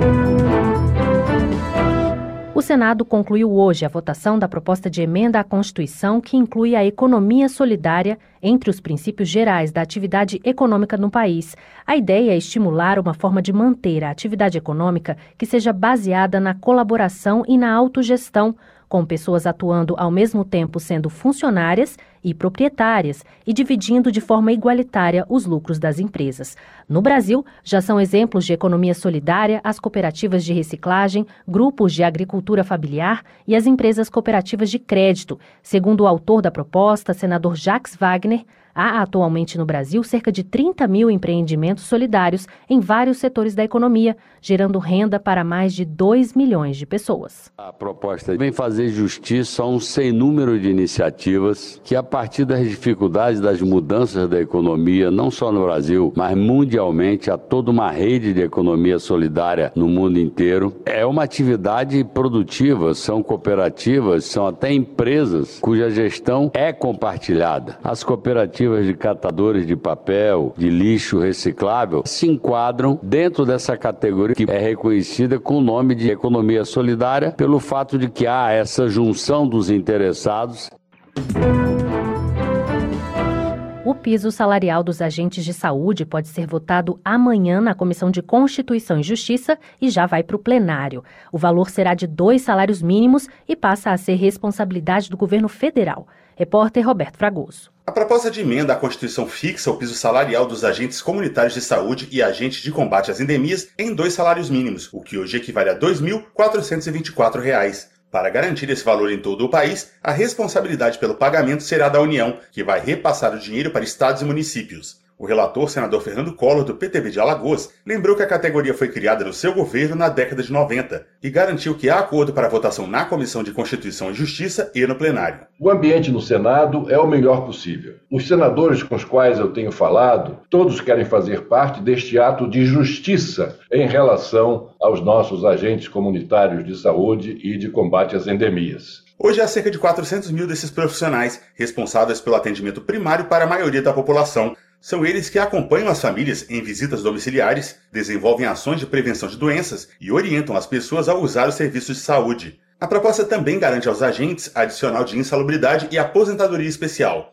Speaker 21: O Senado concluiu hoje a votação da proposta de emenda à Constituição que inclui a economia solidária entre os princípios gerais da atividade econômica no país. A ideia é estimular uma forma de manter a atividade econômica que seja baseada na colaboração e na autogestão, com pessoas atuando ao mesmo tempo sendo funcionárias e proprietárias e dividindo de forma igualitária os lucros das empresas. No Brasil, já são exemplos de economia solidária as cooperativas de reciclagem, grupos de agricultura familiar e as empresas cooperativas de crédito. Segundo o autor da proposta, senador Jacques Wagner, há atualmente no Brasil cerca de trinta mil empreendimentos solidários em vários setores da economia, gerando renda para mais de dois milhões de pessoas.
Speaker 4: A proposta vem fazer justiça a um sem número de iniciativas que, a partir das dificuldades das mudanças da economia, não só no Brasil, mas mundialmente, há toda uma rede de economia solidária no mundo inteiro. É uma atividade produtiva, são cooperativas, são até empresas cuja gestão é compartilhada. As cooperativas de catadores de papel, de lixo reciclável, se enquadram dentro dessa categoria que é reconhecida com o nome de economia solidária pelo fato de que há essa junção dos interessados.
Speaker 21: O piso salarial dos agentes de saúde pode ser votado amanhã na Comissão de Constituição e Justiça e já vai para o plenário. O valor será de dois salários mínimos e passa a ser responsabilidade do governo federal. Repórter Roberto Fragoso.
Speaker 6: A proposta de emenda à Constituição fixa o piso salarial dos agentes comunitários de saúde e agentes de combate às endemias em dois salários mínimos, o que hoje equivale a dois mil quatrocentos e vinte e quatro reais. Para garantir esse valor em todo o país, a responsabilidade pelo pagamento será da União, que vai repassar o dinheiro para estados e municípios. O relator, senador Fernando Collor, do P T B de Alagoas, lembrou que a categoria foi criada no seu governo na década de noventa e garantiu que há acordo para votação na Comissão de Constituição e Justiça e no plenário.
Speaker 7: O ambiente no Senado é o melhor possível. Os senadores com os quais eu tenho falado, todos querem fazer parte deste ato de justiça em relação aos nossos agentes comunitários de saúde e de combate às endemias.
Speaker 6: Hoje há cerca de quatrocentos mil desses profissionais, responsáveis pelo atendimento primário para a maioria da população. São eles que acompanham as famílias em visitas domiciliares, desenvolvem ações de prevenção de doenças e orientam as pessoas a usar os serviços de saúde. A proposta também garante aos agentes adicional de insalubridade e aposentadoria especial.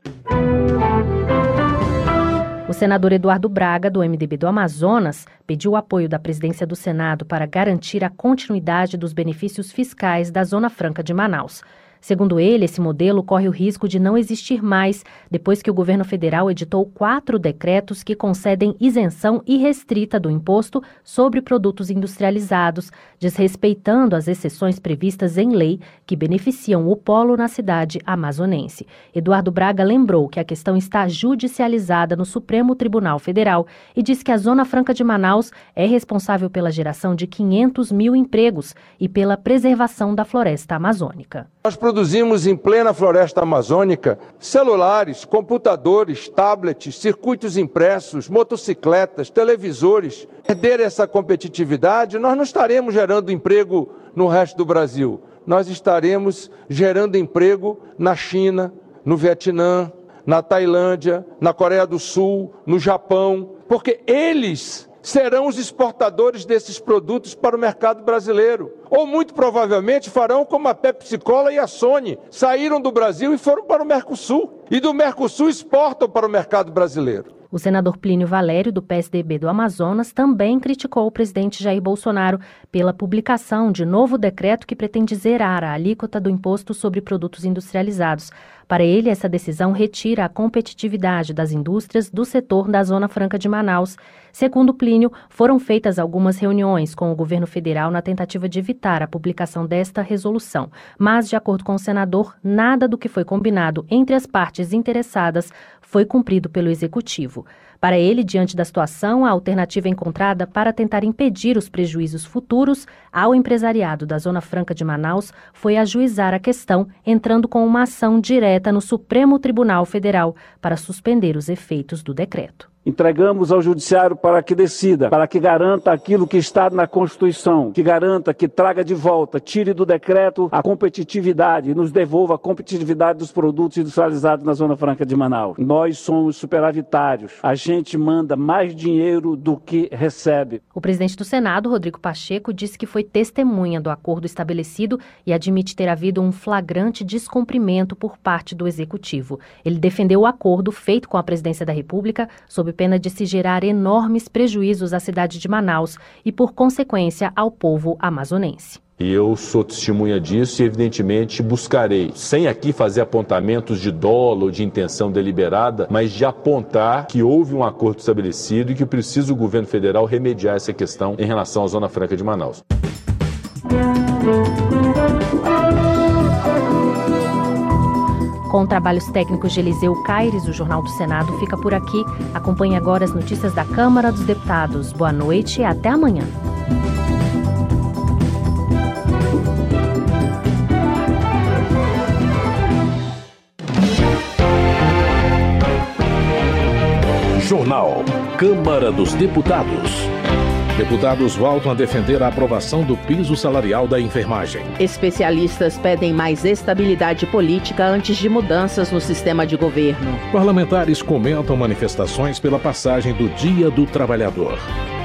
Speaker 21: O senador Eduardo Braga, do M D B do Amazonas, pediu o apoio da presidência do Senado para garantir a continuidade dos benefícios fiscais da Zona Franca de Manaus. Segundo ele, esse modelo corre o risco de não existir mais depois que o governo federal editou quatro decretos que concedem isenção irrestrita do imposto sobre produtos industrializados, desrespeitando as exceções previstas em lei que beneficiam o polo na cidade amazonense. Eduardo Braga lembrou que a questão está judicializada no Supremo Tribunal Federal e diz que a Zona Franca de Manaus é responsável pela geração de quinhentos mil empregos e pela preservação da floresta amazônica.
Speaker 8: Nós produzimos em plena floresta amazônica celulares, computadores, tablets, circuitos impressos, motocicletas, televisores. Perder essa competitividade, nós não estaremos gerando emprego no resto do Brasil. Nós estaremos gerando emprego na China, no Vietnã, na Tailândia, na Coreia do Sul, no Japão, porque eles serão os exportadores desses produtos para o mercado brasileiro. Ou muito provavelmente farão como a Pepsi-Cola e a Sony, saíram do Brasil e foram para o Mercosul. E do Mercosul exportam para o mercado brasileiro.
Speaker 21: O senador Plínio Valério, do P S D B do Amazonas, também criticou o presidente Jair Bolsonaro pela publicação de novo decreto que pretende zerar a alíquota do imposto sobre produtos industrializados. Para ele, essa decisão retira a competitividade das indústrias do setor da Zona Franca de Manaus. Segundo Plínio, foram feitas algumas reuniões com o governo federal na tentativa de evitar a publicação desta resolução. Mas, de acordo com o senador, nada do que foi combinado entre as partes interessadas foi cumprido pelo Executivo. Para ele, diante da situação, a alternativa encontrada para tentar impedir os prejuízos futuros ao empresariado da Zona Franca de Manaus foi ajuizar a questão, entrando com uma ação direta no Supremo Tribunal Federal para suspender os efeitos do decreto.
Speaker 10: Entregamos ao Judiciário para que decida, para que garanta aquilo que está na Constituição, que garanta, que traga de volta, tire do decreto a competitividade e nos devolva a competitividade dos produtos industrializados na Zona Franca de Manaus. Nós somos superavitários. A gente manda mais dinheiro do que recebe.
Speaker 21: O presidente do Senado, Rodrigo Pacheco, disse que foi testemunha do acordo estabelecido e admite ter havido um flagrante descumprimento por parte do Executivo. Ele defendeu o acordo feito com a Presidência da República sob pena de se gerar enormes prejuízos à cidade de Manaus e, por consequência, ao povo amazonense.
Speaker 5: E eu sou testemunha disso e, evidentemente, buscarei, sem aqui fazer apontamentos de dolo ou de intenção deliberada, mas de apontar que houve um acordo estabelecido e que precisa o governo federal remediar essa questão em relação à Zona Franca de Manaus.
Speaker 21: Com trabalhos técnicos de Eliseu Caires, o Jornal do Senado fica por aqui. Acompanhe agora as notícias da Câmara dos Deputados. Boa noite e até amanhã.
Speaker 9: Jornal Câmara dos Deputados. Deputados voltam a defender a aprovação do piso salarial da enfermagem.
Speaker 11: Especialistas pedem mais estabilidade política antes de mudanças no sistema de governo.
Speaker 9: Parlamentares comentam manifestações pela passagem do Dia do Trabalhador.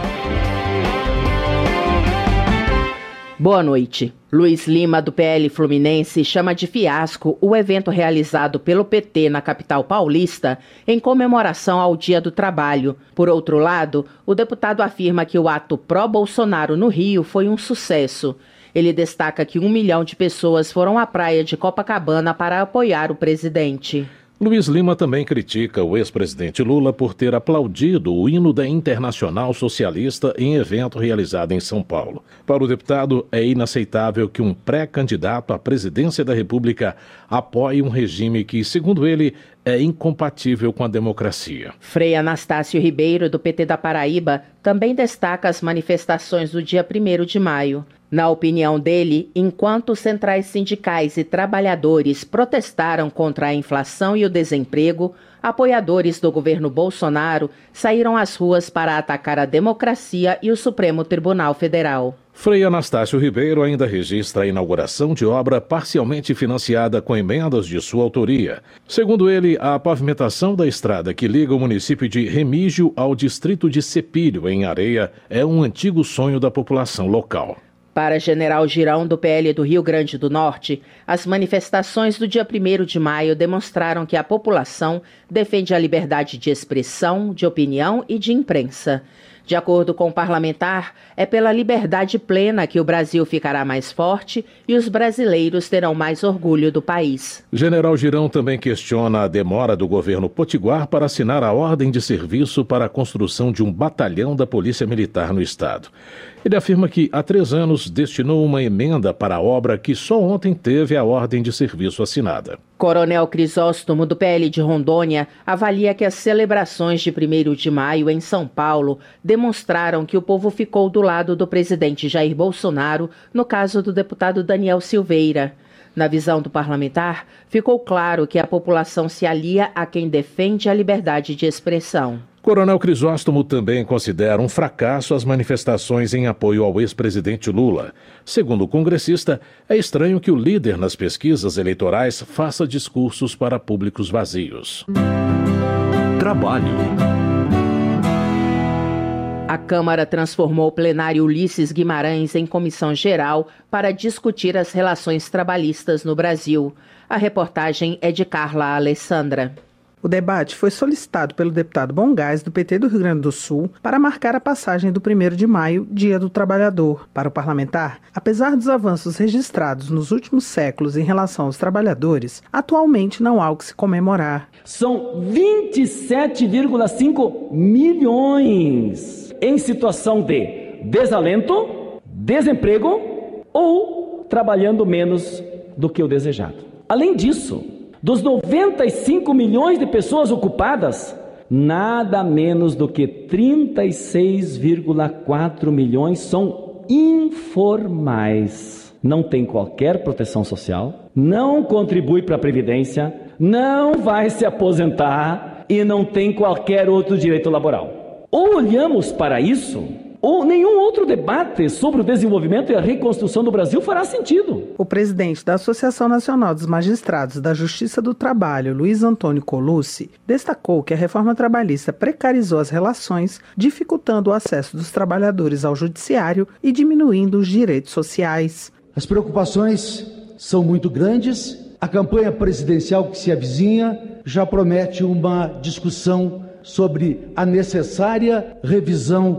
Speaker 11: Boa noite. Luiz Lima, do P L Fluminense, chama de fiasco o evento realizado pelo P T na capital paulista em comemoração ao Dia do Trabalho. Por outro lado, o deputado afirma que o ato pró-Bolsonaro no Rio foi um sucesso. Ele destaca que um milhão de pessoas foram à praia de Copacabana para apoiar o presidente.
Speaker 9: Luiz Lima também critica o ex-presidente Lula por ter aplaudido o hino da Internacional Socialista em evento realizado em São Paulo. Para o deputado, é inaceitável que um pré-candidato à presidência da República apoie um regime que, segundo ele, é incompatível com a democracia.
Speaker 11: Frei Anastácio Ribeiro, do P T da Paraíba, também destaca as manifestações do dia primeiro de maio. Na opinião dele, enquanto centrais sindicais e trabalhadores protestaram contra a inflação e o desemprego, apoiadores do governo Bolsonaro saíram às ruas para atacar a democracia e o Supremo Tribunal Federal.
Speaker 9: Frei Anastácio Ribeiro ainda registra a inauguração de obra parcialmente financiada com emendas de sua autoria. Segundo ele, a pavimentação da estrada que liga o município de Remígio ao distrito de Cepilho, em Areia, é um antigo sonho da população local.
Speaker 11: Para General Girão, do P L do Rio Grande do Norte, as manifestações do dia primeiro de maio demonstraram que a população defende a liberdade de expressão, de opinião e de imprensa. De acordo com o parlamentar, é pela liberdade plena que o Brasil ficará mais forte e os brasileiros terão mais orgulho do país.
Speaker 9: General Girão também questiona a demora do governo potiguar para assinar a ordem de serviço para a construção de um batalhão da Polícia Militar no estado. Ele afirma que há três anos destinou uma emenda para a obra que só ontem teve a ordem de serviço assinada.
Speaker 11: Coronel Crisóstomo, do P L de Rondônia, avalia que as celebrações de primeiro de maio em São Paulo demonstraram que o povo ficou do lado do presidente Jair Bolsonaro, no caso do deputado Daniel Silveira. Na visão do parlamentar, ficou claro que a população se alia a quem defende a liberdade de expressão.
Speaker 9: Coronel Crisóstomo também considera um fracasso as manifestações em apoio ao ex-presidente Lula. Segundo o congressista, é estranho que o líder nas pesquisas eleitorais faça discursos para públicos vazios. Trabalho.
Speaker 11: A Câmara transformou o plenário Ulisses Guimarães em comissão geral para discutir as relações trabalhistas no Brasil. A reportagem é de Carla Alessandra.
Speaker 12: O debate foi solicitado pelo deputado Bongás, do P T do Rio Grande do Sul, para marcar a passagem do primeiro de maio, Dia do Trabalhador. Para o parlamentar, apesar dos avanços registrados nos últimos séculos em relação aos trabalhadores, atualmente não há o que se comemorar.
Speaker 13: São vinte e sete vírgula cinco milhões em situação de desalento, desemprego ou trabalhando menos do que o desejado. Além disso, dos noventa e cinco milhões de pessoas ocupadas, nada menos do que trinta e seis vírgula quatro milhões são informais. Não tem qualquer proteção social, não contribui para a Previdência, não vai se aposentar e não tem qualquer outro direito laboral. Ou olhamos para isso, ou nenhum outro debate sobre o desenvolvimento e a reconstrução do Brasil fará sentido.
Speaker 12: O presidente da Associação Nacional dos Magistrados da Justiça do Trabalho, Luiz Antônio Colucci, destacou que a reforma trabalhista precarizou as relações, dificultando o acesso dos trabalhadores ao judiciário e diminuindo os direitos sociais.
Speaker 26: As preocupações são muito grandes. A campanha presidencial que se avizinha já promete uma discussão sobre a necessária revisão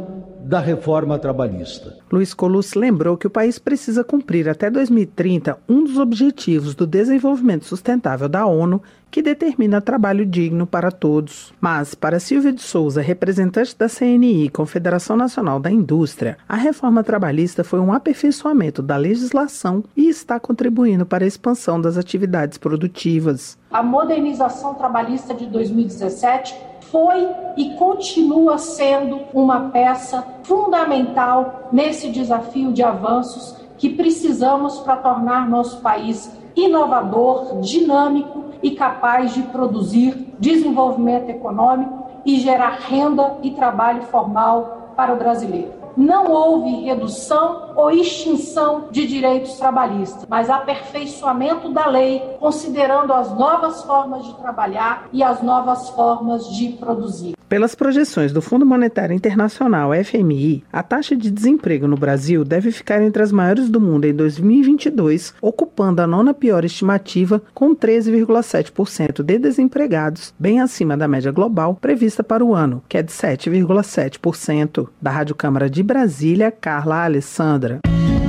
Speaker 26: da reforma trabalhista.
Speaker 12: Luiz Colucci lembrou que o país precisa cumprir até dois mil e trinta um dos objetivos do desenvolvimento sustentável da ONU, que determina trabalho digno para todos. Mas, para Silvia de Souza, representante da C N I, Confederação Nacional da Indústria, a reforma trabalhista foi um aperfeiçoamento da legislação e está contribuindo para a expansão das atividades produtivas.
Speaker 2: A modernização trabalhista de dois mil e dezessete foi e continua sendo uma peça fundamental nesse desafio de avanços que precisamos para tornar nosso país inovador, dinâmico e capaz de produzir desenvolvimento econômico e gerar renda e trabalho formal para o brasileiro. Não houve redução ou extinção de direitos trabalhistas, mas aperfeiçoamento da lei, considerando as novas formas de trabalhar e as novas formas de produzir.
Speaker 12: Pelas projeções do Fundo Monetário Internacional, F M I, a taxa de desemprego no Brasil deve ficar entre as maiores do mundo em dois mil e vinte e dois, ocupando a nona pior estimativa, com treze vírgula sete por cento de desempregados, bem acima da média global prevista para o ano, que é de sete vírgula sete por cento. Da Rádio Câmara de Brasília, Carla Alessandra.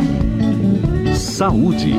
Speaker 14: Saúde.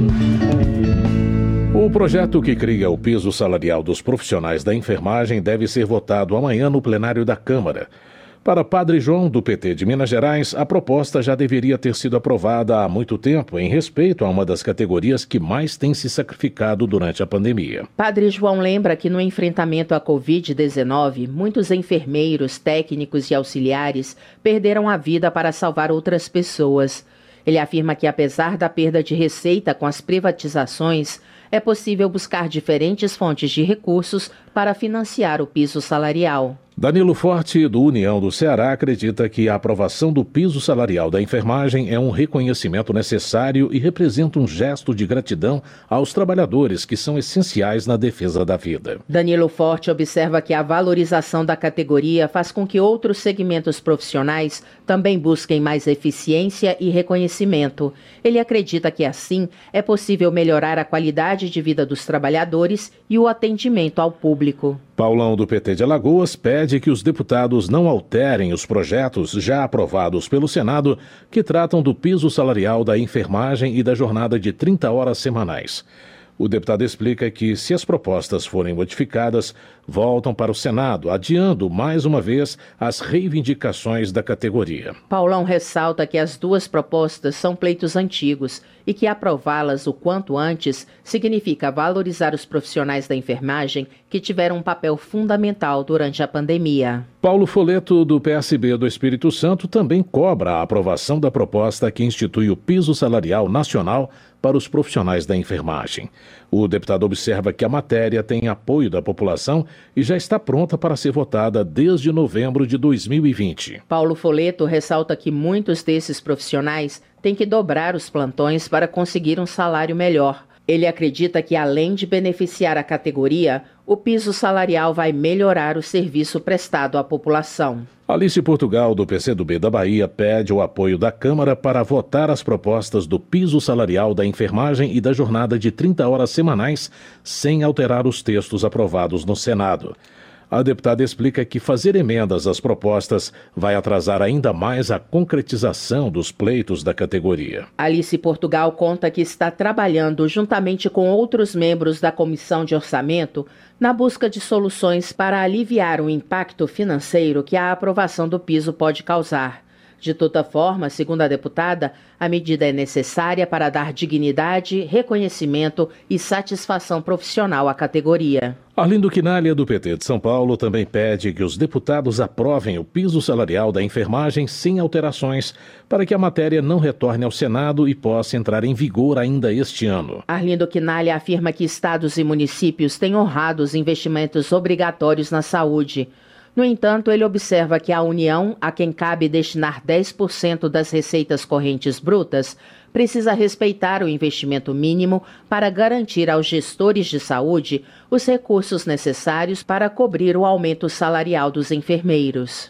Speaker 9: O projeto que cria o piso salarial dos profissionais da enfermagem deve ser votado amanhã no plenário da Câmara. Para Padre João, do P T de Minas Gerais, a proposta já deveria ter sido aprovada há muito tempo, em respeito a uma das categorias que mais tem se sacrificado durante a pandemia.
Speaker 11: Padre João lembra que no enfrentamento à covid dezenove, muitos enfermeiros, técnicos e auxiliares perderam a vida para salvar outras pessoas. Ele afirma que, apesar da perda de receita com as privatizações, é possível buscar diferentes fontes de recursos para financiar o piso salarial.
Speaker 9: Danilo Forte, do União do Ceará, acredita que a aprovação do piso salarial da enfermagem é um reconhecimento necessário e representa um gesto de gratidão aos trabalhadores que são essenciais na defesa da vida.
Speaker 11: Danilo Forte observa que a valorização da categoria faz com que outros segmentos profissionais também busquem mais eficiência e reconhecimento. Ele acredita que assim é possível melhorar a qualidade de vida dos trabalhadores e o atendimento ao público.
Speaker 9: Paulão, do P T de Alagoas, pede que os deputados não alterem os projetos já aprovados pelo Senado que tratam do piso salarial da enfermagem e da jornada de trinta horas semanais. O deputado explica que, se as propostas forem modificadas, voltam para o Senado, adiando mais uma vez as reivindicações da categoria.
Speaker 11: Paulão ressalta que as duas propostas são pleitos antigos e que aprová-las o quanto antes significa valorizar os profissionais da enfermagem que tiveram um papel fundamental durante a pandemia.
Speaker 9: Paulo Foleto, do P S B do Espírito Santo, também cobra a aprovação da proposta que institui o piso salarial nacional para os profissionais da enfermagem. O deputado observa que a matéria tem apoio da população e já está pronta para ser votada desde novembro de dois mil e vinte.
Speaker 11: Paulo Foleto ressalta que muitos desses profissionais têm que dobrar os plantões para conseguir um salário melhor. Ele acredita que, além de beneficiar a categoria, o piso salarial vai melhorar o serviço prestado à população.
Speaker 9: Alice Portugal, do P C do B da Bahia, pede o apoio da Câmara para votar as propostas do piso salarial da enfermagem e da jornada de trinta horas semanais, sem alterar os textos aprovados no Senado. A deputada explica que fazer emendas às propostas vai atrasar ainda mais a concretização dos pleitos da categoria.
Speaker 11: Alice Portugal conta que está trabalhando juntamente com outros membros da Comissão de Orçamento na busca de soluções para aliviar o impacto financeiro que a aprovação do piso pode causar. De toda forma, segundo a deputada, a medida é necessária para dar dignidade, reconhecimento e satisfação profissional à categoria.
Speaker 9: Arlindo Quinalha, do P T de São Paulo, também pede que os deputados aprovem o piso salarial da enfermagem sem alterações, para que a matéria não retorne ao Senado e possa entrar em vigor ainda este ano.
Speaker 11: Arlindo Quinalha afirma que estados e municípios têm honrado os investimentos obrigatórios na saúde. No entanto, ele observa que a União, a quem cabe destinar dez por cento das receitas correntes brutas, precisa respeitar o investimento mínimo para garantir aos gestores de saúde os recursos necessários para cobrir o aumento salarial dos enfermeiros.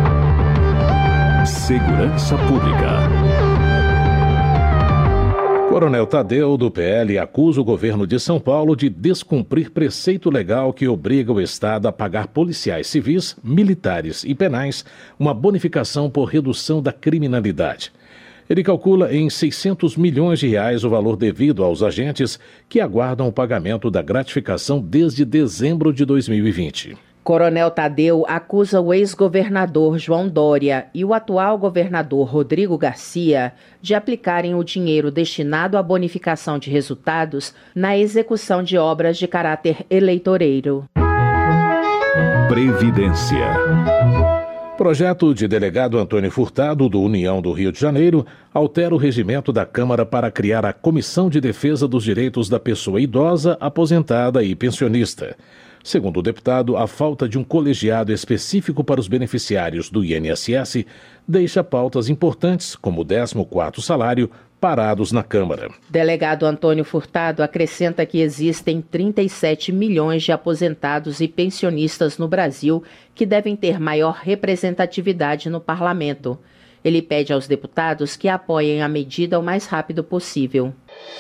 Speaker 14: Segurança Pública.
Speaker 9: Coronel Tadeu, do P L, acusa o governo de São Paulo de descumprir preceito legal que obriga o Estado a pagar policiais civis, militares e penais uma bonificação por redução da criminalidade. Ele calcula em seiscentos milhões de reais o valor devido aos agentes que aguardam o pagamento da gratificação desde dezembro de dois mil e vinte.
Speaker 11: Coronel Tadeu acusa o ex-governador João Dória e o atual governador Rodrigo Garcia de aplicarem o dinheiro destinado à bonificação de resultados na execução de obras de caráter eleitoreiro.
Speaker 14: Previdência.
Speaker 9: Projeto de delegado Antônio Furtado, do União do Rio de Janeiro, altera o regimento da Câmara para criar a Comissão de Defesa dos Direitos da Pessoa Idosa, Aposentada e Pensionista. Segundo o deputado, a falta de um colegiado específico para os beneficiários do I N S S deixa pautas importantes, como o décimo quarto salário, parados na Câmara.
Speaker 11: Delegado Antônio Furtado acrescenta que existem trinta e sete milhões de aposentados e pensionistas no Brasil que devem ter maior representatividade no parlamento. Ele pede aos deputados que apoiem a medida o mais rápido possível.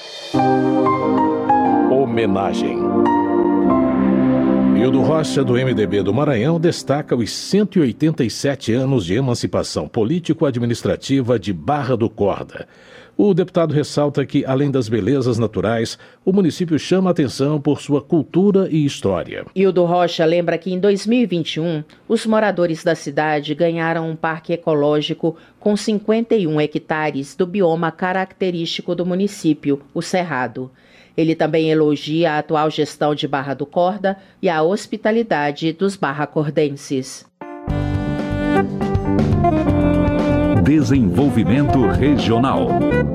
Speaker 9: Homenagem. Hildo Rocha, do M D B do Maranhão, destaca os cento e oitenta e sete anos de emancipação político-administrativa de Barra do Corda. O deputado ressalta que, além das belezas naturais, o município chama atenção por sua cultura e história.
Speaker 11: Hildo Rocha lembra que em dois mil e vinte e um, os moradores da cidade ganharam um parque ecológico com cinquenta e um hectares do bioma característico do município, o Cerrado. Ele também elogia a atual gestão de Barra do Corda e a hospitalidade dos barracordenses.
Speaker 14: Desenvolvimento Regional.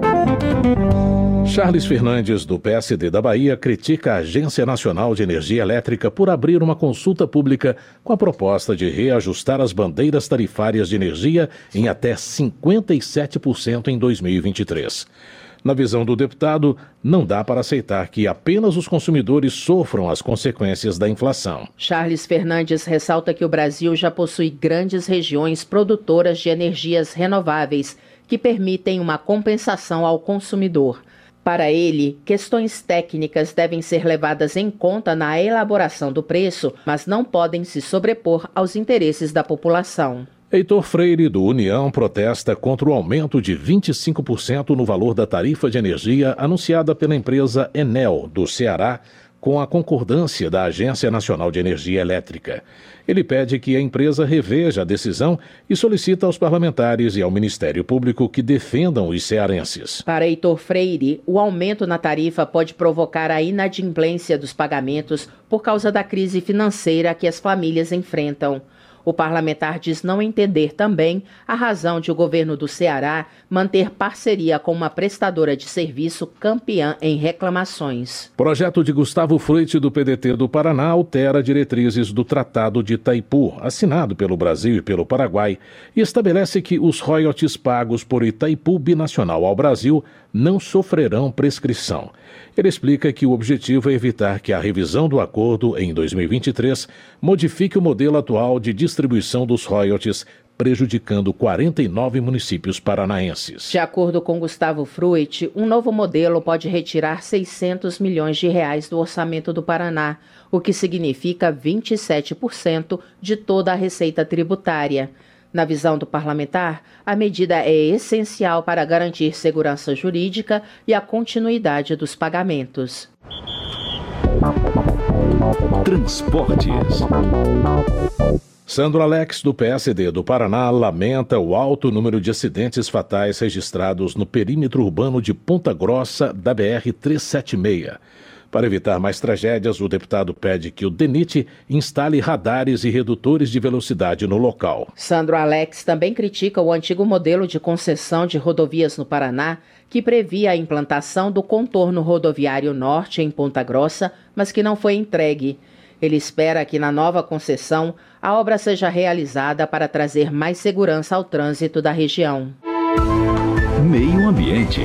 Speaker 9: Charles Fernandes, do P S D da Bahia, critica a Agência Nacional de Energia Elétrica por abrir uma consulta pública com a proposta de reajustar as bandeiras tarifárias de energia em até cinquenta e sete por cento em dois mil e vinte e três. Na visão do deputado, não dá para aceitar que apenas os consumidores sofram as consequências da inflação.
Speaker 11: Charles Fernandes ressalta que o Brasil já possui grandes regiões produtoras de energias renováveis que permitem uma compensação ao consumidor. Para ele, questões técnicas devem ser levadas em conta na elaboração do preço, mas não podem se sobrepor aos interesses da população.
Speaker 9: Heitor Freire, do União, protesta contra o aumento de vinte e cinco por cento no valor da tarifa de energia anunciada pela empresa Enel, do Ceará, com a concordância da Agência Nacional de Energia Elétrica. Ele pede que a empresa reveja a decisão e solicita aos parlamentares e ao Ministério Público que defendam os cearenses.
Speaker 11: Para Heitor Freire, o aumento na tarifa pode provocar a inadimplência dos pagamentos por causa da crise financeira que as famílias enfrentam. O parlamentar diz não entender também a razão de o governo do Ceará manter parceria com uma prestadora de serviço campeã em reclamações.
Speaker 9: Projeto de Gustavo Freite, do P D T do Paraná, altera diretrizes do Tratado de Itaipu, assinado pelo Brasil e pelo Paraguai, e estabelece que os royalties pagos por Itaipu binacional ao Brasil não sofrerão prescrição. Ele explica que o objetivo é evitar que a revisão do acordo em dois mil e vinte e três modifique o modelo atual de distribuição dos royalties, prejudicando quarenta e nove municípios paranaenses.
Speaker 11: De acordo com Gustavo Fruit, um novo modelo pode retirar seiscentos milhões de reais do orçamento do Paraná, o que significa vinte e sete por cento de toda a receita tributária. Na visão do parlamentar, a medida é essencial para garantir segurança jurídica e a continuidade dos pagamentos.
Speaker 14: Transportes.
Speaker 9: Sandro Alex, do P S D do Paraná, lamenta o alto número de acidentes fatais registrados no perímetro urbano de Ponta Grossa da B R trezentos e setenta e seis. Para evitar mais tragédias, o deputado pede que o DENIT instale radares e redutores de velocidade no local.
Speaker 11: Sandro Alex também critica o antigo modelo de concessão de rodovias no Paraná, que previa a implantação do contorno rodoviário norte em Ponta Grossa, mas que não foi entregue. Ele espera que na nova concessão a obra seja realizada para trazer mais segurança ao trânsito da região.
Speaker 14: Meio Ambiente.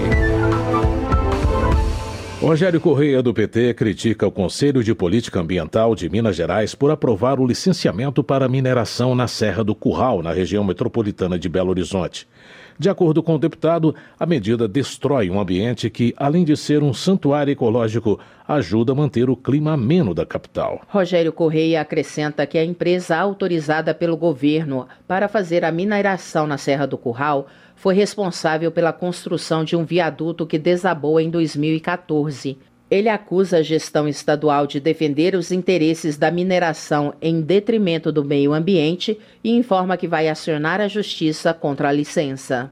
Speaker 9: Rogério Correia, do P T, critica o Conselho de Política Ambiental de Minas Gerais por aprovar o licenciamento para mineração na Serra do Curral, na região metropolitana de Belo Horizonte. De acordo com o deputado, a medida destrói um ambiente que, além de ser um santuário ecológico, ajuda a manter o clima ameno da capital.
Speaker 11: Rogério Correia acrescenta que a empresa autorizada pelo governo para fazer a mineração na Serra do Curral foi responsável pela construção de um viaduto que desabou em dois mil e quatorze. Ele acusa a gestão estadual de defender os interesses da mineração em detrimento do meio ambiente e informa que vai acionar a justiça contra a licença.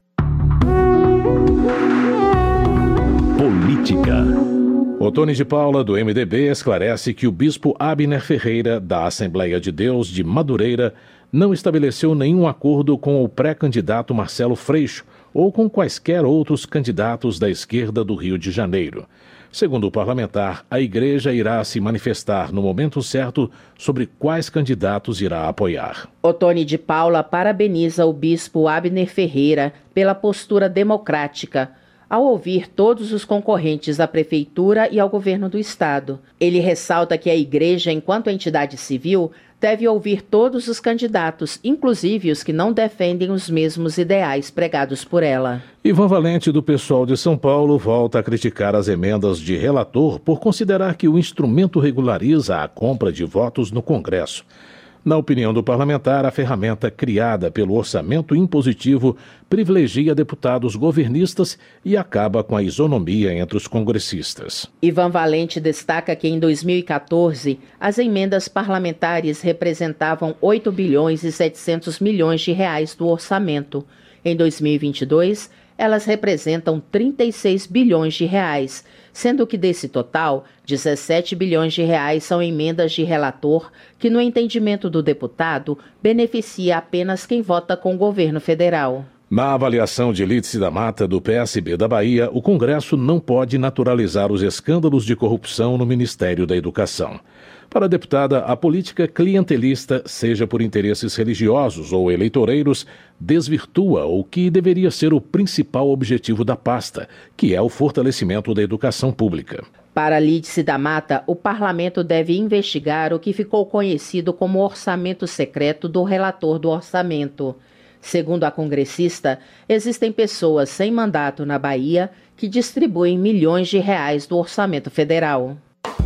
Speaker 9: Política. Otone de Paula, do M D B, esclarece que o bispo Abner Ferreira, da Assembleia de Deus de Madureira, não estabeleceu nenhum acordo com o pré-candidato Marcelo Freixo ou com quaisquer outros candidatos da esquerda do Rio de Janeiro. Segundo o parlamentar, a igreja irá se manifestar no momento certo sobre quais candidatos irá apoiar.
Speaker 11: Otone de Paula parabeniza o bispo Abner Ferreira pela postura democrática ao ouvir todos os concorrentes à prefeitura e ao governo do estado. Ele ressalta que a igreja, enquanto entidade civil, deve ouvir todos os candidatos, inclusive os que não defendem os mesmos ideais pregados por ela.
Speaker 9: Ivan Valente, do PSOL de São Paulo, volta a criticar as emendas de relator por considerar que o instrumento regulariza a compra de votos no Congresso. Na opinião do parlamentar, a ferramenta criada pelo orçamento impositivo privilegia deputados governistas e acaba com a isonomia entre os congressistas.
Speaker 11: Ivan Valente destaca que em dois mil e quatorze, as emendas parlamentares representavam oito bilhões e setecentos milhões de reais do orçamento. Em dois mil e vinte e dois, elas representam trinta e seis bilhões de reais, sendo que desse total, dezessete bilhões de reais são emendas de relator, que no entendimento do deputado, beneficia apenas quem vota com o governo federal.
Speaker 9: Na avaliação de Lídice da Mata, do P S B da Bahia, o Congresso não pode naturalizar os escândalos de corrupção no Ministério da Educação. Para a deputada, a política clientelista, seja por interesses religiosos ou eleitoreiros, desvirtua o que deveria ser o principal objetivo da pasta, que é o fortalecimento da educação pública.
Speaker 11: Para Lídice da Mata, o parlamento deve investigar o que ficou conhecido como orçamento secreto do relator do orçamento. Segundo a congressista, existem pessoas sem mandato na Bahia que distribuem milhões de reais do orçamento federal.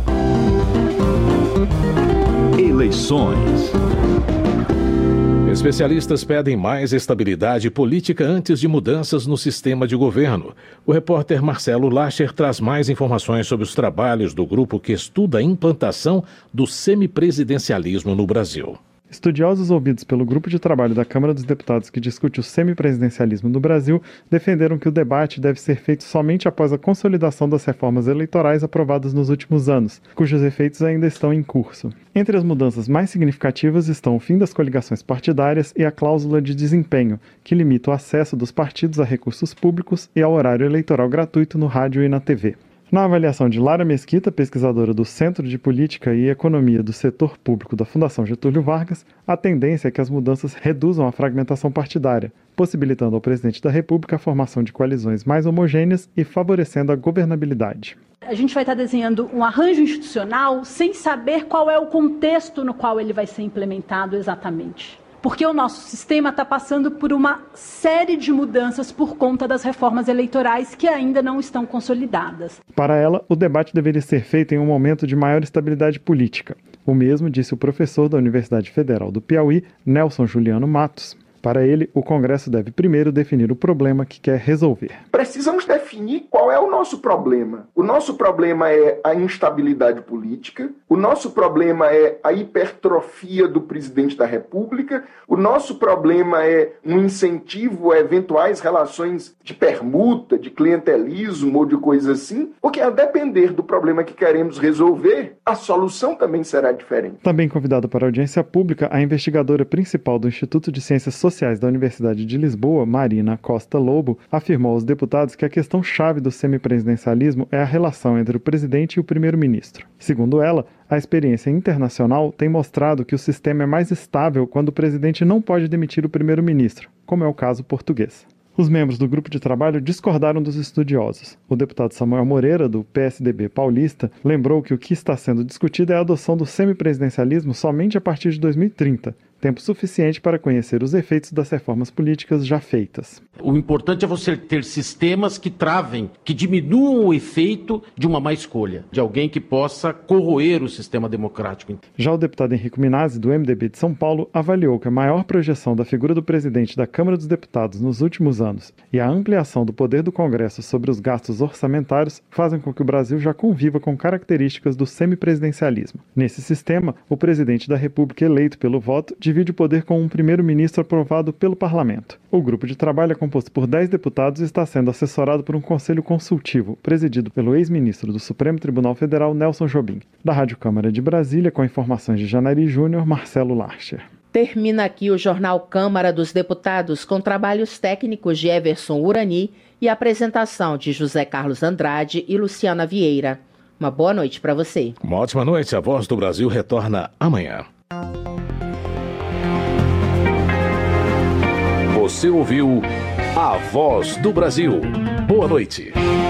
Speaker 9: Eleições. Especialistas pedem mais estabilidade política antes de mudanças no sistema de governo. O repórter Marcelo Lacher traz mais informações sobre os trabalhos do grupo que estuda a implantação do semipresidencialismo no Brasil.
Speaker 3: Estudiosos ouvidos pelo grupo de trabalho da Câmara dos Deputados que discute o semipresidencialismo no Brasil defenderam que o debate deve ser feito somente após a consolidação das reformas eleitorais aprovadas nos últimos anos, cujos efeitos ainda estão em curso. Entre as mudanças mais significativas estão o fim das coligações partidárias e a cláusula de desempenho, que limita o acesso dos partidos a recursos públicos e ao horário eleitoral gratuito no rádio e na T V. Na avaliação de Lara Mesquita, pesquisadora do Centro de Política e Economia do Setor Público da Fundação Getúlio Vargas, a tendência é que as mudanças reduzam a fragmentação partidária, possibilitando ao presidente da República a formação de coalizões mais homogêneas e favorecendo a governabilidade.
Speaker 16: A gente vai estar desenhando um arranjo institucional sem saber qual é o contexto no qual ele vai ser implementado exatamente. Porque o nosso sistema está passando por uma série de mudanças por conta das reformas eleitorais que ainda não estão consolidadas.
Speaker 3: Para ela, o debate deveria ser feito em um momento de maior estabilidade política. O mesmo disse o professor da Universidade Federal do Piauí, Nelson Juliano Matos. Para ele, o Congresso deve primeiro definir o problema que quer resolver.
Speaker 17: Precisamos definir qual é o nosso problema. O nosso problema é a instabilidade política, o nosso problema é a hipertrofia do presidente da República, o nosso problema é um incentivo a eventuais relações de permuta, de clientelismo ou de coisa assim, porque a depender do problema que queremos resolver, a solução também será diferente.
Speaker 3: Também convidada para a audiência pública, a investigadora principal do Instituto de Ciências Sociais Sociais da Universidade de Lisboa, Marina Costa Lobo, afirmou aos deputados que a questão-chave do semipresidencialismo é a relação entre o presidente e o primeiro-ministro. Segundo ela, a experiência internacional tem mostrado que o sistema é mais estável quando o presidente não pode demitir o primeiro-ministro, como é o caso português. Os membros do grupo de trabalho discordaram dos estudiosos. O deputado Samuel Moreira, do P S D B paulista, lembrou que o que está sendo discutido é a adoção do semipresidencialismo somente a partir de dois mil e trinta, tempo suficiente para conhecer os efeitos das reformas políticas já feitas.
Speaker 1: O importante é você ter sistemas que travem, que diminuam o efeito de uma má escolha, de alguém que possa corroer o sistema democrático.
Speaker 3: Já o deputado Henrico Minasi, do M D B de São Paulo, avaliou que a maior projeção da figura do presidente da Câmara dos Deputados nos últimos anos e a ampliação do poder do Congresso sobre os gastos orçamentários fazem com que o Brasil já conviva com características do semipresidencialismo. Nesse sistema, o presidente da República eleito pelo voto divide o poder com um primeiro-ministro aprovado pelo parlamento. O grupo de trabalho é composto por dez deputados e está sendo assessorado por um conselho consultivo, presidido pelo ex-ministro do Supremo Tribunal Federal, Nelson Jobim. Da Rádio Câmara de Brasília, com informações de Janari Júnior, Marcelo Larcher.
Speaker 11: Termina aqui o Jornal Câmara dos Deputados, com trabalhos técnicos de Everson Urani e apresentação de José Carlos Andrade e Luciana Vieira. Uma boa noite para você.
Speaker 9: Uma ótima noite. A Voz do Brasil retorna amanhã. Você ouviu A Voz do Brasil. Boa noite.